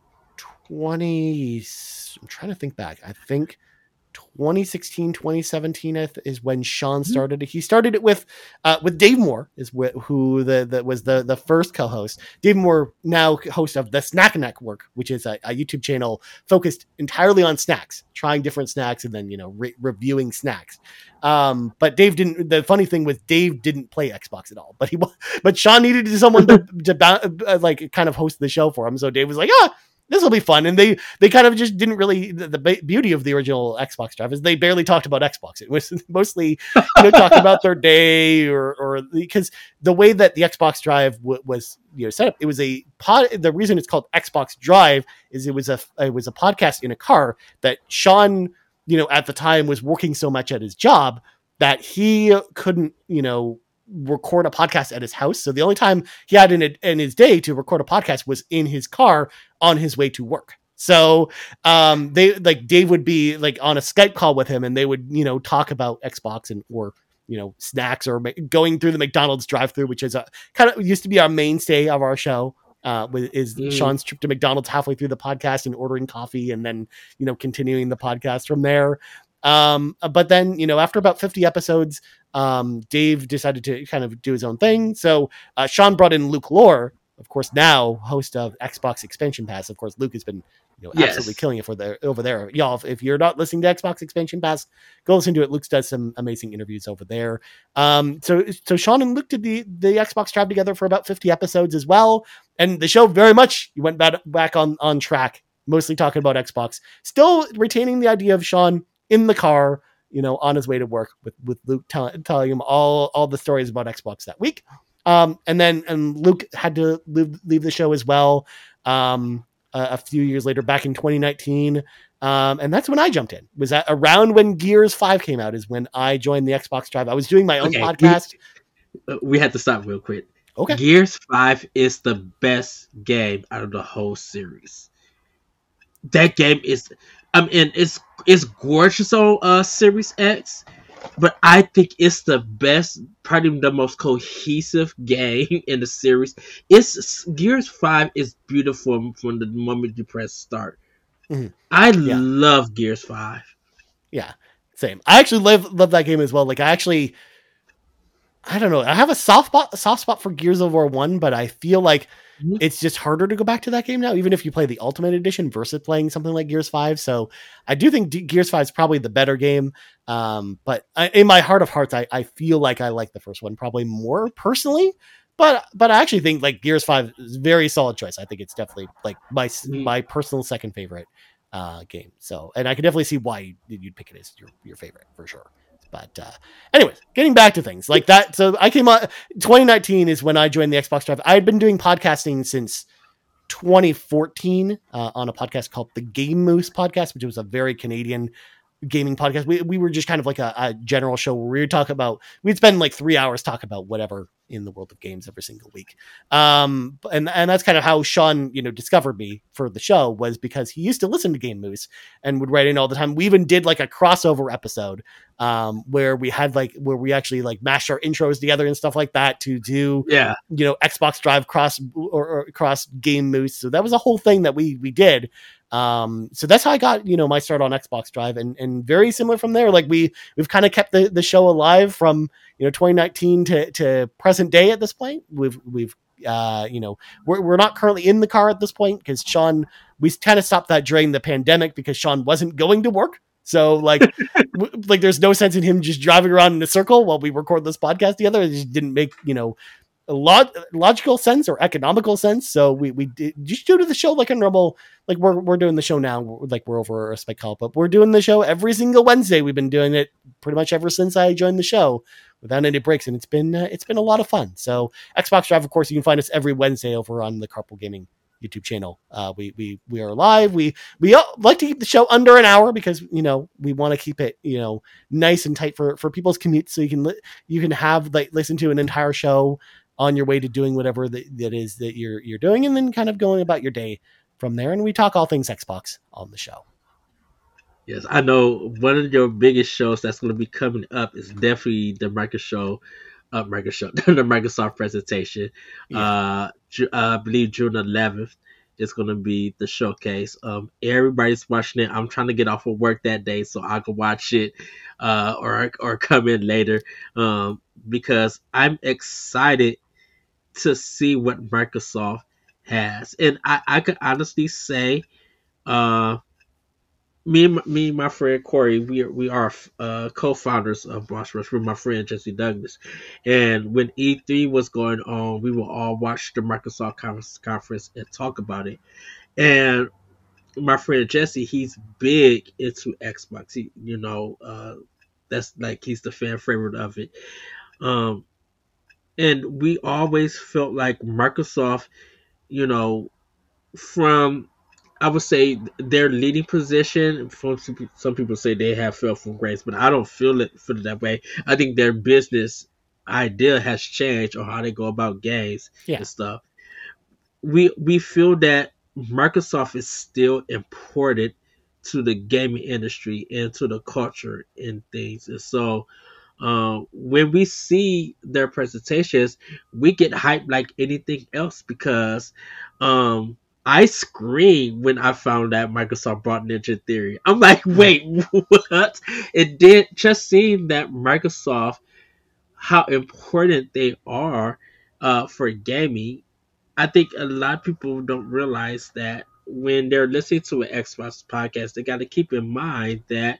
twenty. I'm trying to think back. I think twenty sixteen, twenty seventeen is when Sean started it. He started it with uh, with Dave Moore, is wh- who the, the was the the first co-host. Dave Moore, now host of the Snack Network, which is a, a YouTube channel focused entirely on snacks, trying different snacks and then you know re- reviewing snacks. Um, but Dave didn't. The funny thing was Dave didn't play Xbox at all. But he but Sean needed someone to, to uh, like kind of host the show for him. So Dave was like, ah. This will be fun, and they they kind of just didn't really. The, the beauty of the original Xbox Drive is they barely talked about Xbox. It was mostly you know talking about their day or or because the way that the Xbox Drive w- was you know set up, it was a pod. The reason it's called Xbox Drive is it was a it was a podcast in a car that Sean you know at the time was working so much at his job that he couldn't you know. record a podcast at his house. So the only time he had in, a, in his day to record a podcast was in his car on his way to work. So um, they like Dave would be like on a Skype call with him and they would, you know, talk about Xbox and, or, you know, snacks or going through the McDonald's drive through, which is a kind of used to be our mainstay of our show. Uh, is mm. Sean's trip to McDonald's halfway through the podcast and ordering coffee and then, you know, continuing the podcast from there. Um, but then, you know, after about fifty episodes, um, Dave decided to kind of do his own thing. So uh, Sean brought in Luke Lore, of course, now host of Xbox Expansion Pass. Of course, Luke has been you know, yes. absolutely killing it for the, over there. Y'all, if, if you're not listening to Xbox Expansion Pass, go listen to it. Luke does some amazing interviews over there. Um, so so Sean and Luke did the, the Xbox Drive together for about fifty episodes as well. And the show very much went back, back on, on track, mostly talking about Xbox, still retaining the idea of Sean in the car, you know, on his way to work with, with Luke tell, telling him all, all the stories about Xbox that week. Um, and then, and Luke had to leave, leave the show as well. Um, a, a few years later, back in twenty nineteen. Um, and that's when I jumped in. Was that around when Gears five came out is when I joined the Xbox Drive. I was doing my own okay, podcast. We, we had to stop real quick. Okay. Gears five is the best game out of the whole series. That game is, I mean, it's it's gorgeous on uh, Series X, but I think it's the best, probably the most cohesive game in the series. It's Gears five is beautiful from the moment you press start. Mm-hmm. I yeah. love Gears five. Yeah, same. I actually love love that game as well. Like I actually, I don't know. I have a soft spot, a soft spot for Gears of War one, but I feel like mm-hmm. it's just harder to go back to that game now, even if you play the Ultimate Edition versus playing something like Gears five. So I do think D- Gears five is probably the better game. Um, but I, in my heart of hearts, I, I feel like I like the first one probably more personally. But but I actually think like Gears five is a very solid choice. I think it's definitely like my mm-hmm. my personal second favorite uh, game. So and I can definitely see why you'd pick it as your, your favorite for sure. But uh, anyways, getting back to things like that. So I came on twenty nineteen is when I joined the Xbox Drive. I had been doing podcasting since twenty fourteen uh, on a podcast called the Game Moose podcast, which was a very Canadian gaming podcast. We we were just kind of like a, a general show where we would talk about, we'd spend like three hours talking about whatever in the world of games every single week. Um, and, and that's kind of how Sean, you know, discovered me for the show, was because he used to listen to Game Moose and would write in all the time. We even did like a crossover episode um, where we had like, where we actually like mashed our intros together and stuff like that to do, yeah, you know, Xbox Drive cross or, or cross Game Moose. So that was a whole thing that we, we did. Um, so that's how I got, you know, my start on Xbox Drive, and, and very similar from there. Like we, we've kind of kept the, the show alive from, you know, twenty nineteen to, to present day at this point. We've, we've, uh, you know, we're, we're not currently in the car at this point because Sean, we kind of stopped that during the pandemic because Sean wasn't going to work. So like, w- like there's no sense in him just driving around in a circle while we record this podcast together. It just didn't make, you know, log- logical sense or economical sense. So we we did just do to the show like a normal, like we're we're doing the show now, like we're over a spike call, but we're doing the show every single Wednesday. We've been doing it pretty much ever since I joined the show without any breaks, and it's been uh, it's been a lot of fun. So Xbox Drive, of course, you can find us every Wednesday over on the Carpool Gaming YouTube channel. Uh, we we we are live. We we like to keep the show under an hour because you know we want to keep it you know nice and tight for for people's commute, so you can li- you can have like listen to an entire show on your way to doing whatever that, that is that you're you're doing, and then kind of going about your day from there. And we talk all things Xbox on the show. Yes, I know one of your biggest shows that's going to be coming up is definitely the Microsoft show, uh, Microsoft, the Microsoft presentation. Yeah. Uh, Ju- uh, I believe June eleventh is going to be the showcase. Um, everybody's watching it. I'm trying to get off of work that day so I can watch it, uh, or or come in later, um, because I'm excited to see what Microsoft has, and I I could honestly say, uh. Me and my, me and my friend Corey, we are, we are uh, co-founders of Boss Rush with my friend Jesse Douglas. And when E three was going on, we will all watch the Microsoft conference, conference and talk about it. And my friend Jesse, he's big into Xbox. He, you know, uh, that's like he's the fan favorite of it. Um, and we always felt like Microsoft, you know, from I would say their leading position. Some people say they have fell from grace, but I don't feel it feel it that way. I think their business idea has changed on how they go about games yeah. and stuff. We we feel that Microsoft is still important to the gaming industry and to the culture and things, and so. Uh, when we see their presentations, we get hyped like anything else because um, I screamed when I found out Microsoft brought Ninja Theory. I'm like, wait, what? It did just seem that Microsoft, how important they are uh, for gaming. I think a lot of people don't realize that when they're listening to an Xbox podcast, they got to keep in mind that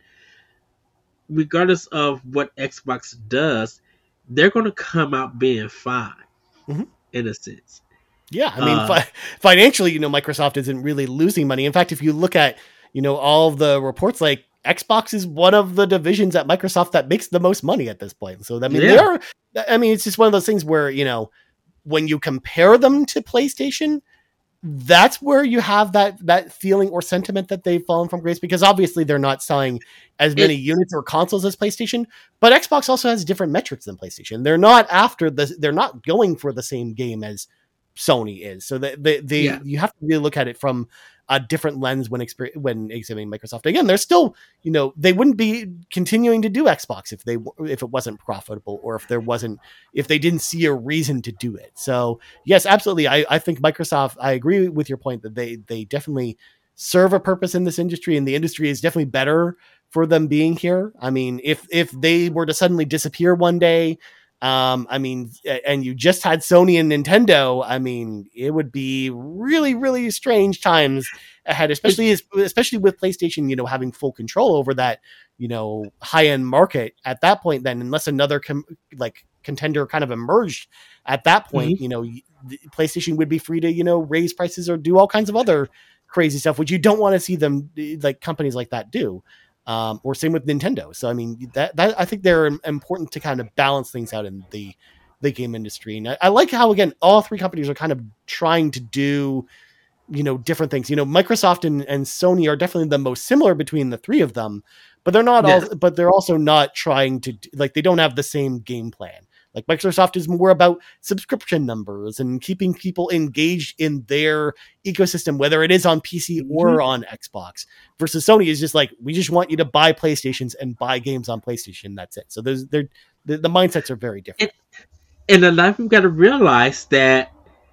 regardless of what Xbox does, they're going to come out being fine, mm-hmm. in a sense. Yeah, I mean, uh, fi- financially, you know, Microsoft isn't really losing money. In fact, if you look at, you know, all of the reports, like Xbox is one of the divisions at Microsoft that makes the most money at this point. So, I mean, yeah. they're, I mean, it's just one of those things where, you know, when you compare them to PlayStation, that's where you have that that feeling or sentiment that they've fallen from grace, because obviously they're not selling as many it, units or consoles as PlayStation, but Xbox also has different metrics than PlayStation. They're not after the they're not going for the same game as Sony is. So they, they, they yeah. you have to really look at it from a different lens when exper- when examining Microsoft. Again, they're still, you know, they wouldn't be continuing to do Xbox if they if it wasn't profitable, or if there wasn't if they didn't see a reason to do it. So yes, absolutely. I, I think Microsoft, I agree with your point that they they definitely serve a purpose in this industry, and the industry is definitely better for them being here. I mean, if if they were to suddenly disappear one day, Um, I mean, and you just had Sony and Nintendo, I mean, it would be really, really strange times ahead, especially, especially with PlayStation, you know, having full control over that, you know, high end market at that point, then, unless another com- like contender kind of emerged at that point, mm-hmm. you know, PlayStation would be free to, you know, raise prices or do all kinds of other crazy stuff, which you don't want to see them, like companies like that do. Um, or same with Nintendo. So, I mean, that, that I think they're important to kind of balance things out in the, the game industry. And I, I like how, again, all three companies are kind of trying to do, you know, different things. You know, Microsoft and, and Sony are definitely the most similar between the three of them, but they're not yeah. all, but they're also not trying to, like, they don't have the same game plan. Like Microsoft is more about subscription numbers and keeping people engaged in their ecosystem, whether it is on P C mm-hmm. or on Xbox, versus Sony is just like, we just want you to buy PlayStations and buy games on PlayStation. That's it. So there's they're, the, the mindsets are very different. And, and a lot of people got to realize that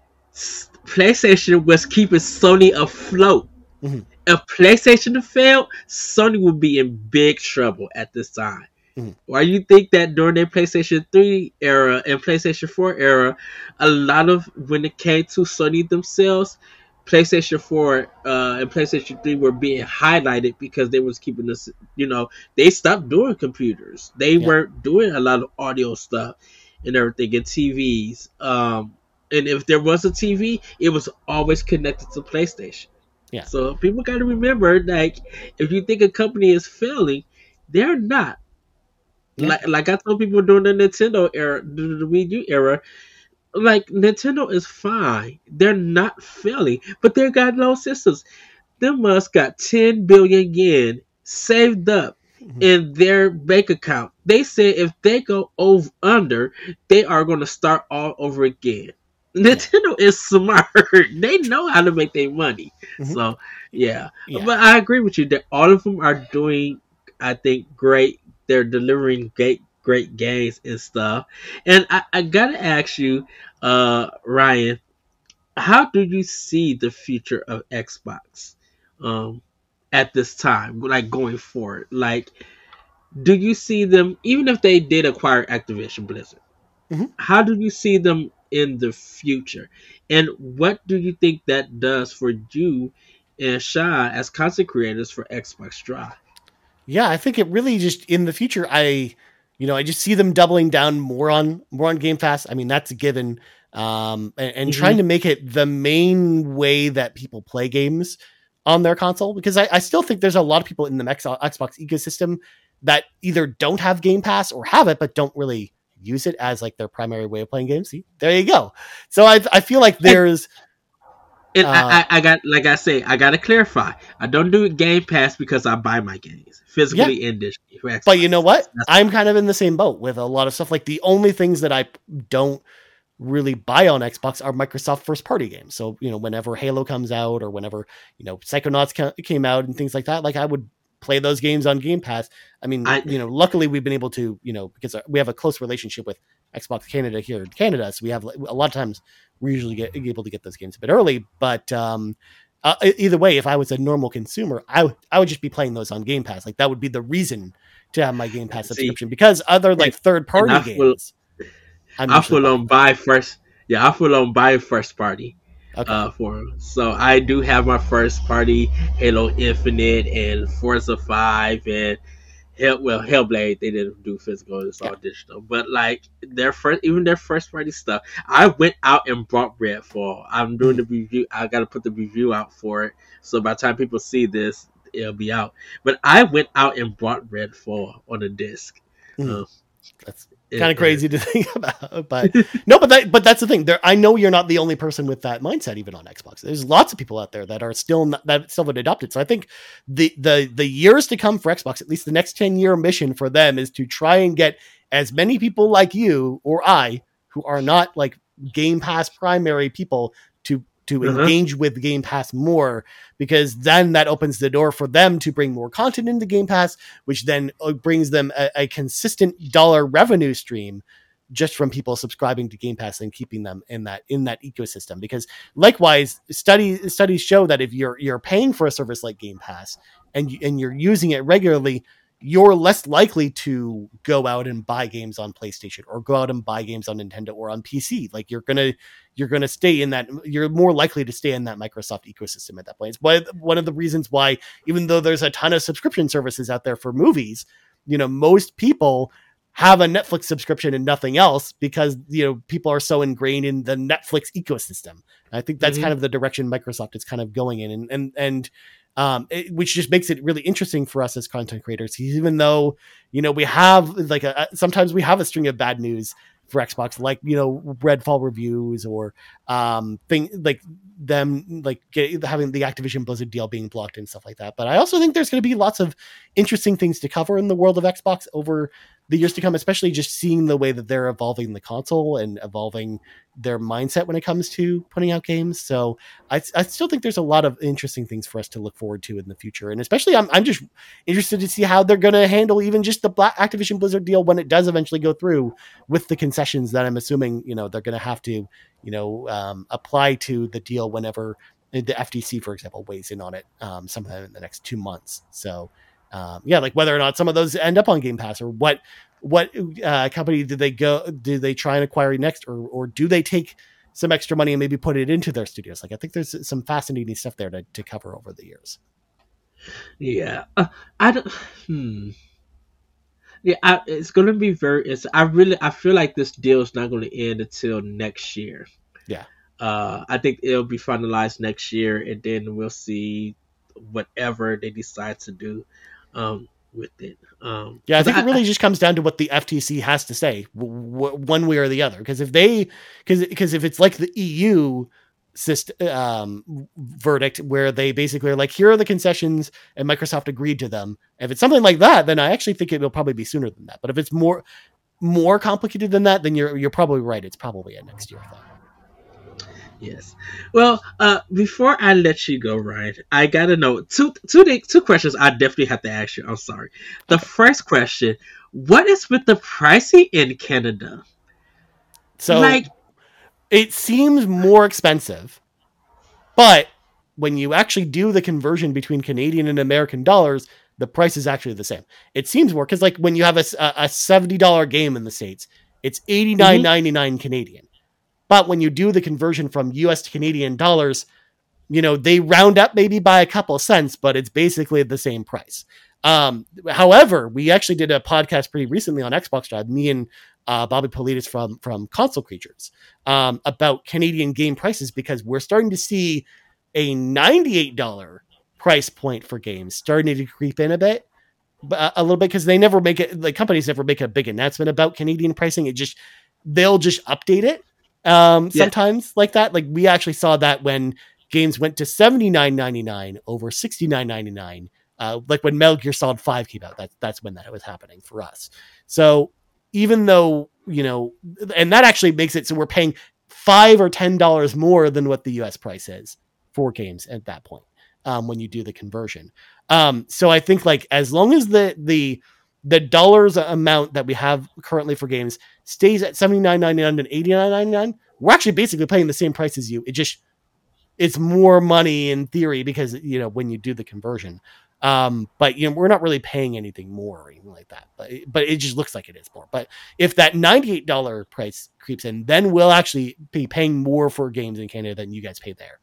PlayStation was keeping Sony afloat. Mm-hmm. If PlayStation failed, Sony would be in big trouble at this time. Mm-hmm. Why you think that during their PlayStation three era and PlayStation four era, a lot of, when it came to Sony themselves, PlayStation four uh, and PlayStation three were being highlighted because they was keeping us, you know, they stopped doing computers. They yeah. weren't doing a lot of audio stuff. and everything, and T Vs. Um, and if there was a T V, it was always connected to PlayStation. Yeah. So people got to remember, like, if you think a company is failing, they're not. Yeah. Like, like I told people during the Nintendo era, the Wii U era, like Nintendo is fine. They're not failing, but they got no systems. Them must got ten billion yen saved up Mhm. in their bank account. They said if they go over under, they are going to start all over again. Nintendo is smart. They know how to make their money. Mhm. So yeah. Yeah. But I agree with you that all of them are doing, I think, great. They're delivering great great games and stuff. And I, I gotta ask you, uh, Ryan, how do you see the future of Xbox um, at this time, like going forward? Like, do you see them, even if they did acquire Activision Blizzard, Mhm. how do you see them in the future? And what do you think that does for you and Sha as content creators for Xbox Drive? Yeah, I think it really just in the future, I, you know, I just see them doubling down more on more on Game Pass. I mean, that's a given. Um, and, and Mhm. trying to make it the main way that people play games on their console, because I, I still think there's a lot of people in the X- Xbox ecosystem that either don't have Game Pass or have it, but don't really use it as like their primary way of playing games. See, there you go. So I, I feel like there's, And uh, I, I, I got, like I say, I gotta clarify. I don't do Game Pass because I buy my games physically and digitally. for but you know Xbox. what? That's- I'm kind of in the same boat with a lot of stuff. Like the only things that I don't really buy on Xbox are Microsoft first party games. So, you know, whenever Halo comes out or whenever, you know, Psychonauts ca- came out and things like that, like I would play those games on Game Pass. I mean, I- you know, luckily we've been able to, you know, because we have a close relationship with Xbox Canada here in Canada. So we have a lot of times we usually get able to get those games a bit early, but, um, uh, e- either way, if I was a normal consumer, I would I would just be playing those on Game Pass. Like that would be the reason to have my Game Pass See, subscription, because other like third party I feel- games, I'm I usually full buying on buy first. Yeah, I full on buy first party. Okay. Uh, for 'em. So I do have my first party Halo Infinite and Forza Five and Hell. Well, Hellblade they didn't do physical; it's all Yeah. digital. But like their first, even their first party stuff, I went out and bought Redfall. I'm doing the review. I got to put the review out for it. So by the time people see this, it'll be out. But I went out and bought Redfall on a disc. Mhm. Uh, That's it- kind of it- crazy to think about, but no, but that, but that's the thing there. I know you're not the only person with that mindset, even on Xbox. There's lots of people out there that are still not, that still haven't adopted. So I think the, the, the years to come for Xbox, at least the next ten year mission for them is to try and get as many people like you or I, who are not like Game Pass primary people, to, to Uh-huh. engage with Game Pass more, because then that opens the door for them to bring more content into Game Pass, which then uh, brings them a, a consistent dollar revenue stream just from people subscribing to Game Pass and keeping them in that in that ecosystem. Because likewise, studies studies show that if you're you're paying for a service like Game Pass and you, and you're using it regularly, you're less likely to go out and buy games on PlayStation or go out and buy games on Nintendo or on P C. Like you're gonna you're gonna stay in that. You're more likely to stay in that Microsoft ecosystem at that point. It's why, one of the reasons why, even though there's a ton of subscription services out there for movies, you know, most people have a Netflix subscription and nothing else, because, you know, people are so ingrained in the Netflix ecosystem. And I think that's Mhm. kind of the direction Microsoft is kind of going in, and and and um, it, which just makes it really interesting for us as content creators. Even though, you know, we have like a sometimes we have a string of bad news for Xbox, like, you know, Redfall reviews or um thing like them like get, having the Activision Blizzard deal being blocked and stuff like that. But I also think there's going to be lots of interesting things to cover in the world of Xbox over the years to come, especially just seeing the way that they're evolving the console and evolving their mindset when it comes to putting out games. So I, I still think there's a lot of interesting things for us to look forward to in the future. And especially I'm, I'm just interested to see how they're going to handle even just the Black Activision Blizzard deal when it does eventually go through, with the concessions that I'm assuming, you know, they're going to have to, you know, um, apply to the deal whenever the F T C, for example, weighs in on it um, sometime in the next two months. So um, yeah, like whether or not some of those end up on Game Pass, or what, what uh, company did they go, do they try and acquire next, or, or do they take some extra money and maybe put it into their studios? Like, I think there's some fascinating stuff there to, to cover over the years. Yeah, uh, I don't. Hmm. Yeah, I, it's gonna be very. It's, I really, I feel like this deal is not going to end until next year. Yeah. Uh, I think it'll be finalized next year, and then we'll see whatever they decide to do um, with it. Um, Yeah, I 'cause think it I, really just comes down to what the F T C has to say, w- w- one way or the other. Because if they, because because if it's like the E U system um, verdict, where they basically are like, here are the concessions, and Microsoft agreed to them. If it's something like that, then I actually think it will probably be sooner than that. But if it's more more complicated than that, then you're you're probably right. It's probably a next year thing. Yes. Well, uh, before I let you go, Ryan, I gotta know two two two questions. I definitely have to ask you. I'm sorry. The Okay. first question: what is with the pricing in Canada? So Like, it seems more expensive, but when you actually do the conversion between Canadian and American dollars, the price is actually the same. It seems more because, like, when you have a, a seventy dollars game in the States, it's eighty-nine ninety-nine Canadian. But when you do the conversion from U S to Canadian dollars, you know, they round up maybe by a couple cents, but it's basically the same price. Um, however, we actually did a podcast pretty recently on Xbox Drive, me and uh, Bobby Politis from, from Console Creatures, um, about Canadian game prices, because we're starting to see a ninety-eight dollars price point for games starting to creep in a bit, a little bit, because they never make it, like, companies never make a big announcement about Canadian pricing. It just, they'll just update it um, Yeah. sometimes like that. Like, we actually saw that when games went to seventy-nine ninety-nine over sixty-nine ninety-nine, uh, like when Metal Gear Solid five came out. That's that's when that was happening for us. So even though, you know, and that actually makes it so we're paying five or ten dollars more than what the U S price is for games at that point, um, when you do the conversion. Um, so I think, like, as long as the the the dollars amount that we have currently for games stays at seventy-nine ninety-nine and eighty-nine ninety-nine, we're actually basically paying the same price as you. It just, it's more money in theory because, you know, when you do the conversion, um, but, you know, we're not really paying anything more or anything like that, but, but it just looks like it is more. But if that ninety-eight dollars price creeps in, then we'll actually be paying more for games in Canada than you guys pay there.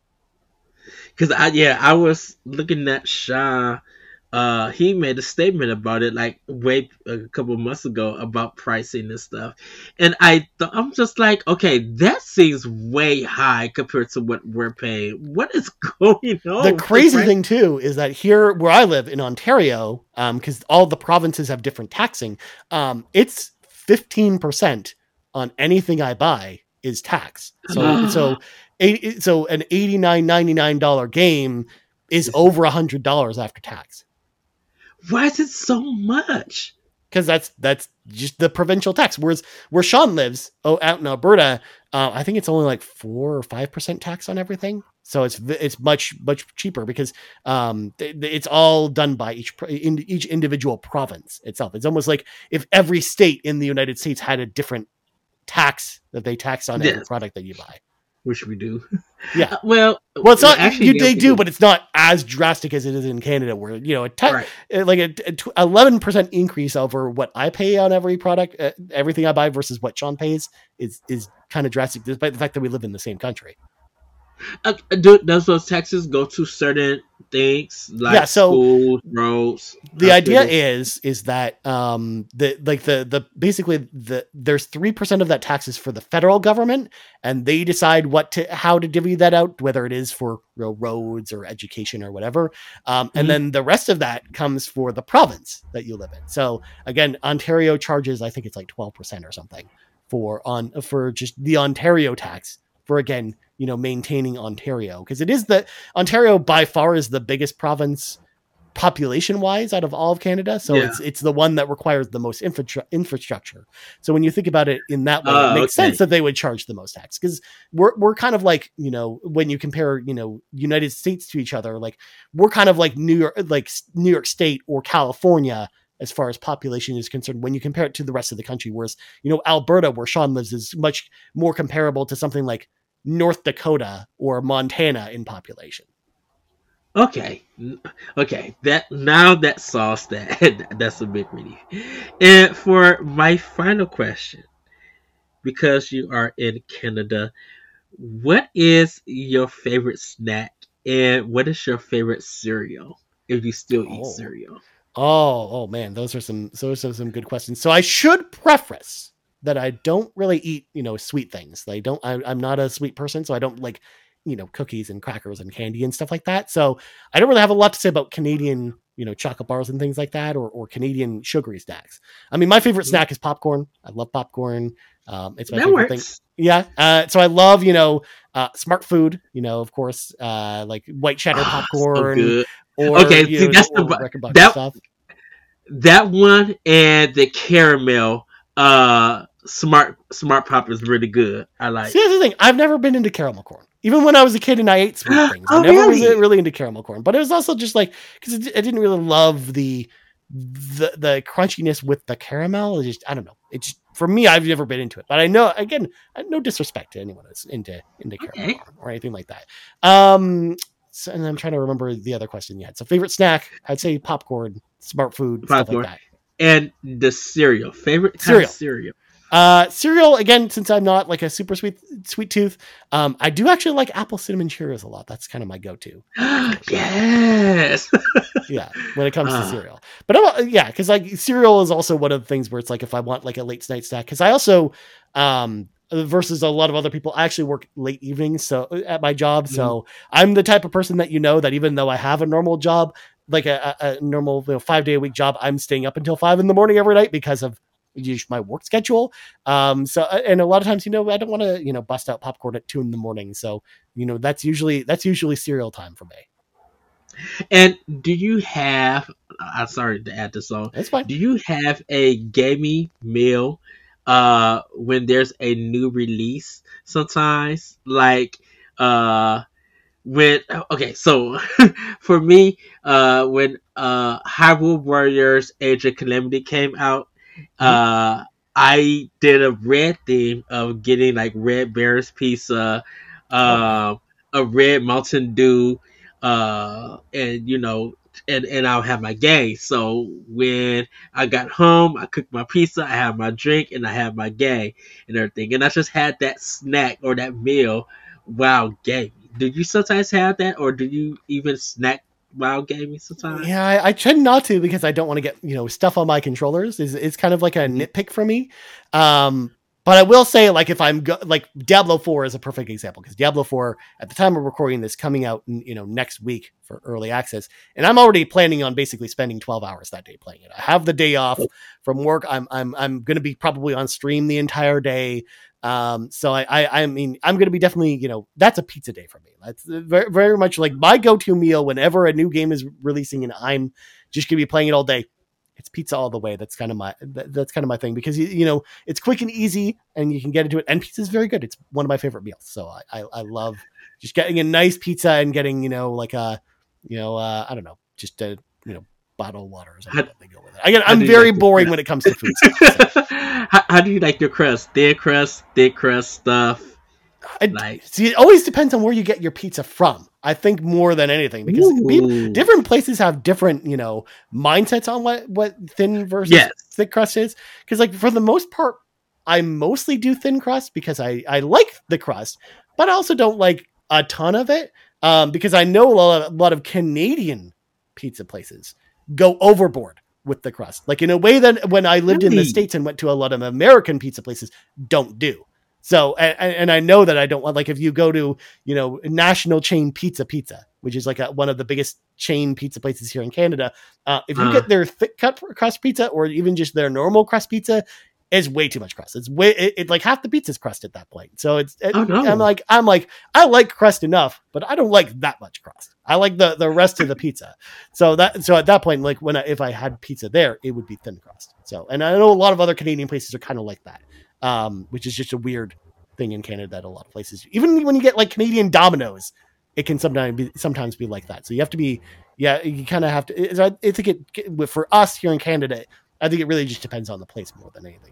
Because I yeah, I was looking at Shaw. Uh, he made a statement about it like way a couple of months ago about pricing and stuff, and I th- I'm just like, okay, that seems way high compared to what we're paying. What is going on? The crazy thing too is that here where I live in Ontario, um, because all the provinces have different taxing, um, it's fifteen percent on anything I buy is tax. So so eight, so an eighty-nine ninety-nine dollars game is over a hundred dollars after tax. Why is it so much? Because that's that's just the provincial tax. Whereas where Sean lives, oh, out in Alberta, uh, I think it's only like four or five percent tax on everything. So it's it's much much cheaper because um, th- it's all done by each in, each individual province itself. It's almost like if every state in the United States had a different tax that they tax on Yes. every product that you buy. Which we do. Yeah. Uh, well, Well, it's not actually, you, yeah, they we do, but it's not as drastic as it is in Canada, where, you know, a te- Right. like a eleven percent increase over what I pay on every product, uh, everything I buy versus what Sean pays is is kind of drastic, despite the fact that we live in the same country. Uh, do, does those taxes go to certain things like Yeah, so schools, roads? The idea hospitals? is is that um the like the the basically the there's three percent of that taxes for the federal government, and they decide what to how to divvy that out, whether it is for, you know, roads or education or whatever. Um, and Mhm. then the rest of that comes for the province that you live in. So again, Ontario charges, I think it's like twelve percent or something for on for just the Ontario tax for, again, you know, maintaining Ontario, because it is the Ontario by far is the biggest province population wise out of all of Canada. So Yeah. it's it's the one that requires the most infra- infrastructure. So when you think about it in that way, Oh, it makes okay. sense that they would charge the most tax, because we're we're kind of like, you know, when you compare, you know, United States to each other, like we're kind of like New York, like New York State or California as far as population is concerned when you compare it to the rest of the country. Whereas, you know, Alberta, where Sean lives, is much more comparable to something like North Dakota or Montana in population. Okay, okay. That now that solves that. That's a big relief. And for my final question, because you are in Canada, what is your favorite snack, and what is your favorite cereal? If you still eat Oh. cereal, Oh, oh man, those are some those are some good questions. So I should preface that I don't really eat, you know, sweet things. I don't. I, I'm not a sweet person, so I don't like, you know, cookies and crackers and candy and stuff like that. So I don't really have a lot to say about Canadian, you know, chocolate bars and things like that, or or Canadian sugary snacks. I mean, my favorite snack is popcorn. I love popcorn. Um, it's my That favorite works. thing. Yeah. Uh, so I love, you know, uh, smart food. You know, of course, uh, like white cheddar Ah, so popcorn. good. Or, Okay, you see, know, that's the or bu- Wreck-It Butter that stuff. that one and the caramel uh smart smart pop is really good. I like. See, that's the thing. I've never been into caramel corn. Even when I was a kid and I ate sweet things, I Oh, never was really? really into caramel corn. But it was also just like because I didn't really love the the the crunchiness with the caramel. It just I don't know. It's just, for me, I've never been into it. But I know again, no disrespect to anyone that's into into caramel Okay. corn or anything like that. Um, so, and I'm trying to remember the other question you had. So favorite snack, I'd say popcorn, smart food, stuff Popcorn. like that. And the cereal. Favorite kind Cereal. of cereal. Uh, cereal again, since I'm not like a super sweet sweet tooth, um, I do actually like apple cinnamon Cheerios a lot. That's kind of my go-to. Yes. Yeah, when it comes to Ah. cereal. But I'm, yeah, because like cereal is also one of the things where it's like if I want like a late night snack, because I also um versus a lot of other people, I actually work late evenings so at my job. So I'm the type of person that you know that even though I have a normal job, like a, a a normal you know, five day a week job, I'm staying up until five in the morning every night because of just my work schedule. Um, so, and a lot of times, you know, I don't want to, you know, bust out popcorn at two in the morning. So, you know, that's usually, that's usually cereal time for me. And do you have? I'm sorry to add this on. That's fine. Do you have a gaming meal uh when there's a new release sometimes? Like uh when okay, so for me, uh when uh Hyrule Warriors Age of Calamity came out, uh I did a red theme of getting like red Bear's pizza, um a red Mountain Dew, uh and you know and and I'll have my game. So when I got home, I cooked my pizza, I had my drink, and I had my game and everything. And I just had that snack or that meal while gaming. Do you sometimes have that, or do you even snack while gaming sometimes? Yeah, I, I tend not to because I don't want to get, you know, stuff on my controllers is it's kind of like a nitpick for me. Um, but I will say, like, if I'm go- like Diablo four is a perfect example because Diablo four at the time of recording this coming out, you know, next week for early access. And I'm already planning on basically spending twelve hours that day playing it. I have the day off from work. I'm, I'm, I'm going to be probably on stream the entire day. Um, so I, I, I mean, I'm going to be definitely, you know, that's a pizza day for me. That's very, very much like my go-to meal whenever a new game is releasing and I'm just going to be playing it all day. It's pizza all the way. That's kind of my, that, that's kind of my thing because you, you know, it's quick and easy and you can get into it and pizza is very good. It's one of my favorite meals. So I, I, I love just getting a nice pizza and getting, you know, like a, you know, uh, I don't know, just a, you know, bottle of water or something. That they go with it. Again, I'm very like boring when it comes to food stuff. So. how, how do you like your crust? Thin crust, thick crust stuff? I, like, see, it always depends on where you get your pizza from. I think more than anything because people, different places have different, you know, mindsets on what, what thin versus yes. thick crust is. Because, like, for the most part, I mostly do thin crust because I, I like the crust, but I also don't like a ton of it um, because I know a lot, of, a lot of Canadian pizza places go overboard with the crust, like in a way that when I lived really? in the States and went to a lot of American pizza places don't do. So, and, and I know that I don't want, like, if you go to, you know, National Chain Pizza Pizza, which is like a, one of the biggest chain pizza places here in Canada. Uh, if you uh. get their thick cut crust pizza or even just their normal crust pizza, it's way too much crust. It's way, it, it like half the pizza's crust at that point. So it's, it, oh, no. I'm like, I'm like, I like crust enough, but I don't like that much crust. I like the, the rest of the pizza. So that, so at that point, like when I, if I had pizza there, it would be thin crust. So, and I know a lot of other Canadian places are kind of like that. Um, which is just a weird thing in Canada that a lot of places, even when you get like Canadian Domino's, it can sometimes be sometimes be like that. So you have to be, yeah, you kind of have to. I think it for us here in Canada, I think it really just depends on the place more than anything.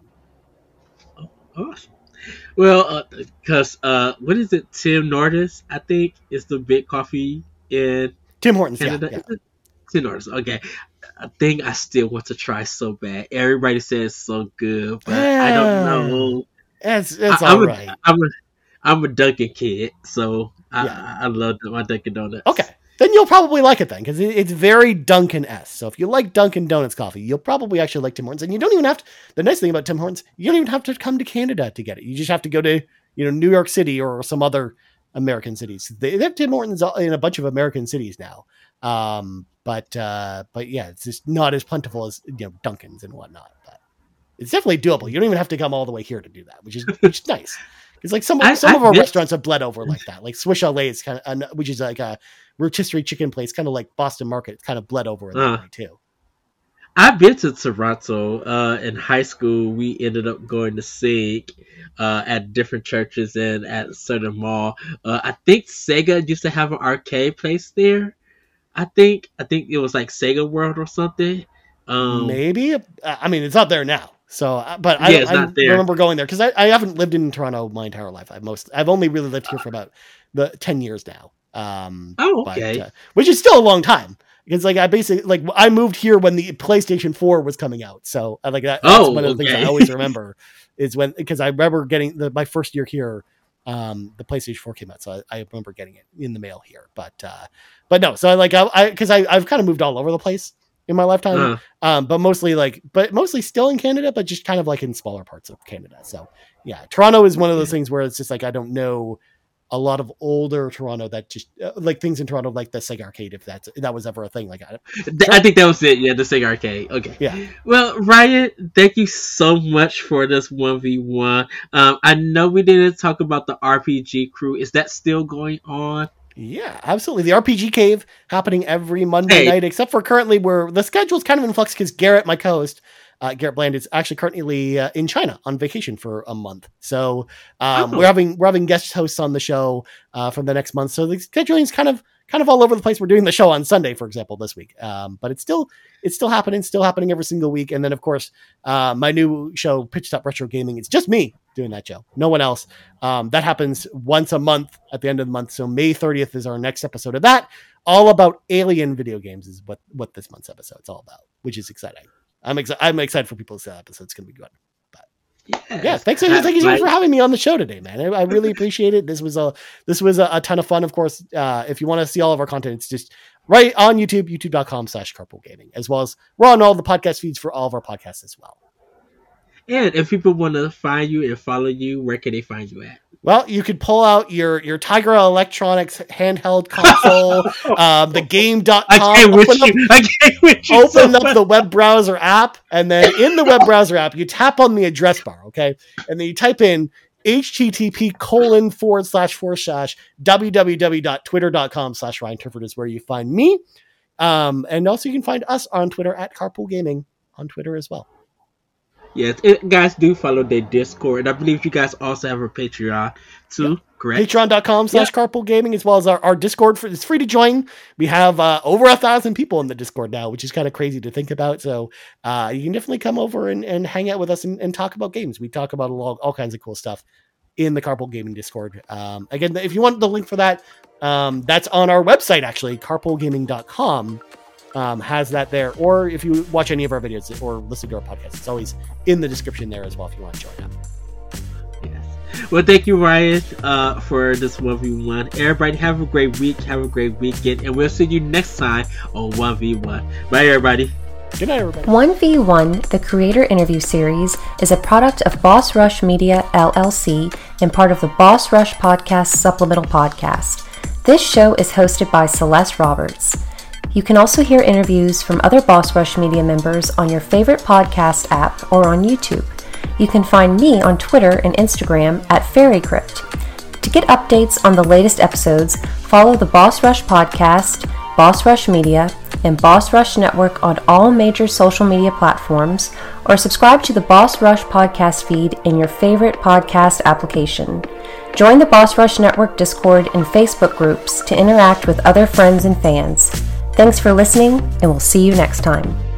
Oh, awesome. Well, because uh, uh, what is it? Tim Hortons, I think, is the big coffee in Tim Hortons, Canada. Yeah, yeah. Tim Hortons, okay. A thing I still want to try so bad. Everybody says it's so good, but yeah. I don't know. It's it's I, all I'm right. A, I'm a I'm a Dunkin' kid, so I, yeah. I, I love my Dunkin' Donuts. Okay, then you'll probably like it then, because it, it's very Dunkin-esque. So if you like Dunkin' Donuts coffee, you'll probably actually like Tim Hortons. And you don't even have to, the nice thing about Tim Hortons, you don't even have to come to Canada to get it. You just have to go to, you know, New York City or some other American cities. They, they have Tim Hortons in a bunch of American cities now. Um, but, uh, but yeah, it's just not as plentiful as, you know, Dunkin's and whatnot, but it's definitely doable. You don't even have to come all the way here to do that, which is, which is nice. It's like some, I, some I of our missed- restaurants have bled over like that. Like Swiss Chalet is kind of, which is like a rotisserie chicken place, kind of like Boston Market. It's kind of bled over in that Uh. way too. I've been to Toronto. Uh, in high school, we ended up going to sing uh, at different churches and at a certain mall. Uh, I think Sega used to have an arcade place there. I think I think it was like Sega World or something. Um, Maybe. I mean, it's not there now. So, uh, but I, Yeah, it's I not there. remember going there because I, I haven't lived in Toronto my entire life. I've most I've only really lived here for about the ten years now. Um, Oh, but, okay. uh, which is still a long time because like I basically like I moved here when the PlayStation four was coming out. So I like that. That's Oh, one of the things okay. I always remember is when because I remember getting the my first year here. Um, the PlayStation four came out, so I, I remember getting it in the mail here. But uh, but no, so I like I because I, I I've kind of moved all over the place in my lifetime. Uh, Um, but mostly like, but mostly still in Canada, but just kind of like in smaller parts of Canada. So yeah, Toronto is one of those things where it's just like, I don't know a lot of older Toronto that just uh, like things in Toronto, like the Sega Arcade, if that's, that was ever a thing. Like, I, th- I think that was it. Yeah, the Sega Arcade. Okay. yeah. Well, Ryan, thank you so much for this one v one. Um, I know we didn't talk about the R P G crew. Is that still going on? Yeah, absolutely. The R P G Cave happening every Monday Hey. night, except for currently where the schedule's kind of in flux because Garrett, my co-host, uh, Garrett Bland, is actually currently uh, in China on vacation for a month. So um, Oh. we're having we're having guest hosts on the show uh, for the next month. So the scheduling is kind of kind of all over the place. We're doing the show on Sunday, for example, this week, um, but it's still it's still happening, still happening every single week. And then of course, uh, my new show, Pitch Stop Retro Gaming, it's just me doing that show, no one else. Um, that happens once a month at the end of the month. So May thirtieth is our next episode of that. All about alien video games is what, what this month's episode is all about, which is exciting. I'm excited. I'm excited for people to say that episode. It's going to be good. Yes. Yeah. Thanks. Uh, Thank you so much my- for having me on the show today, man. I, I really appreciate it. This was a, this was a, a ton of fun. Of course, uh, if you want to see all of our content, it's just right on YouTube, youtube.com slash carpool gaming, as well as we're on all the podcast feeds for all of our podcasts as well. And if people want to find you and follow you, where can they find you at? Well, you could pull out your, your Tiger Electronics handheld console, um, the game dot com. I can't with Open up- you. I can't with you. Open so up much. the web browser app, and then in the web browser app, you tap on the address bar, okay? And then you type in http colon forward slash forward slash www.twitter.com slash Ryan Turford is where you find me. Um, and also you can find us on Twitter at Carpool Gaming on Twitter as well. Yes, it, guys, do follow their Discord. And I believe you guys also have a Patreon too, correct? Patreon.com slash carpool gaming, as well as our, our Discord. For, it's free to join. We have uh, over a thousand people in the Discord now, which is kind of crazy to think about. So uh, you can definitely come over and, and hang out with us and, and talk about games. We talk about all, all kinds of cool stuff in the Carpool Gaming Discord. Um, again, if you want the link for that, um, that's on our website, actually, carpool gaming dot com. Um, has that there, or if you watch any of our videos or listen to our podcast, it's always in the description there as well if you want to join up. Yes. Well, thank you, Ryan, uh, for this one v one. Everybody, have a great week, have a great weekend, and we'll see you next time on one v one. Bye, everybody. Good night, everybody. one v one, the Creator Interview Series, is a product of Boss Rush Media, L L C, and part of the Boss Rush Podcast Supplemental Podcast. This show is hosted by Celeste Roberts. You can also hear interviews from other Boss Rush Media members on your favorite podcast app or on YouTube. You can find me on Twitter and Instagram at FairyCrypt. To get updates on the latest episodes, follow the Boss Rush Podcast, Boss Rush Media, and Boss Rush Network on all major social media platforms, or subscribe to the Boss Rush podcast feed in your favorite podcast application. Join the Boss Rush Network Discord and Facebook groups to interact with other friends and fans. Thanks for listening, and we'll see you next time.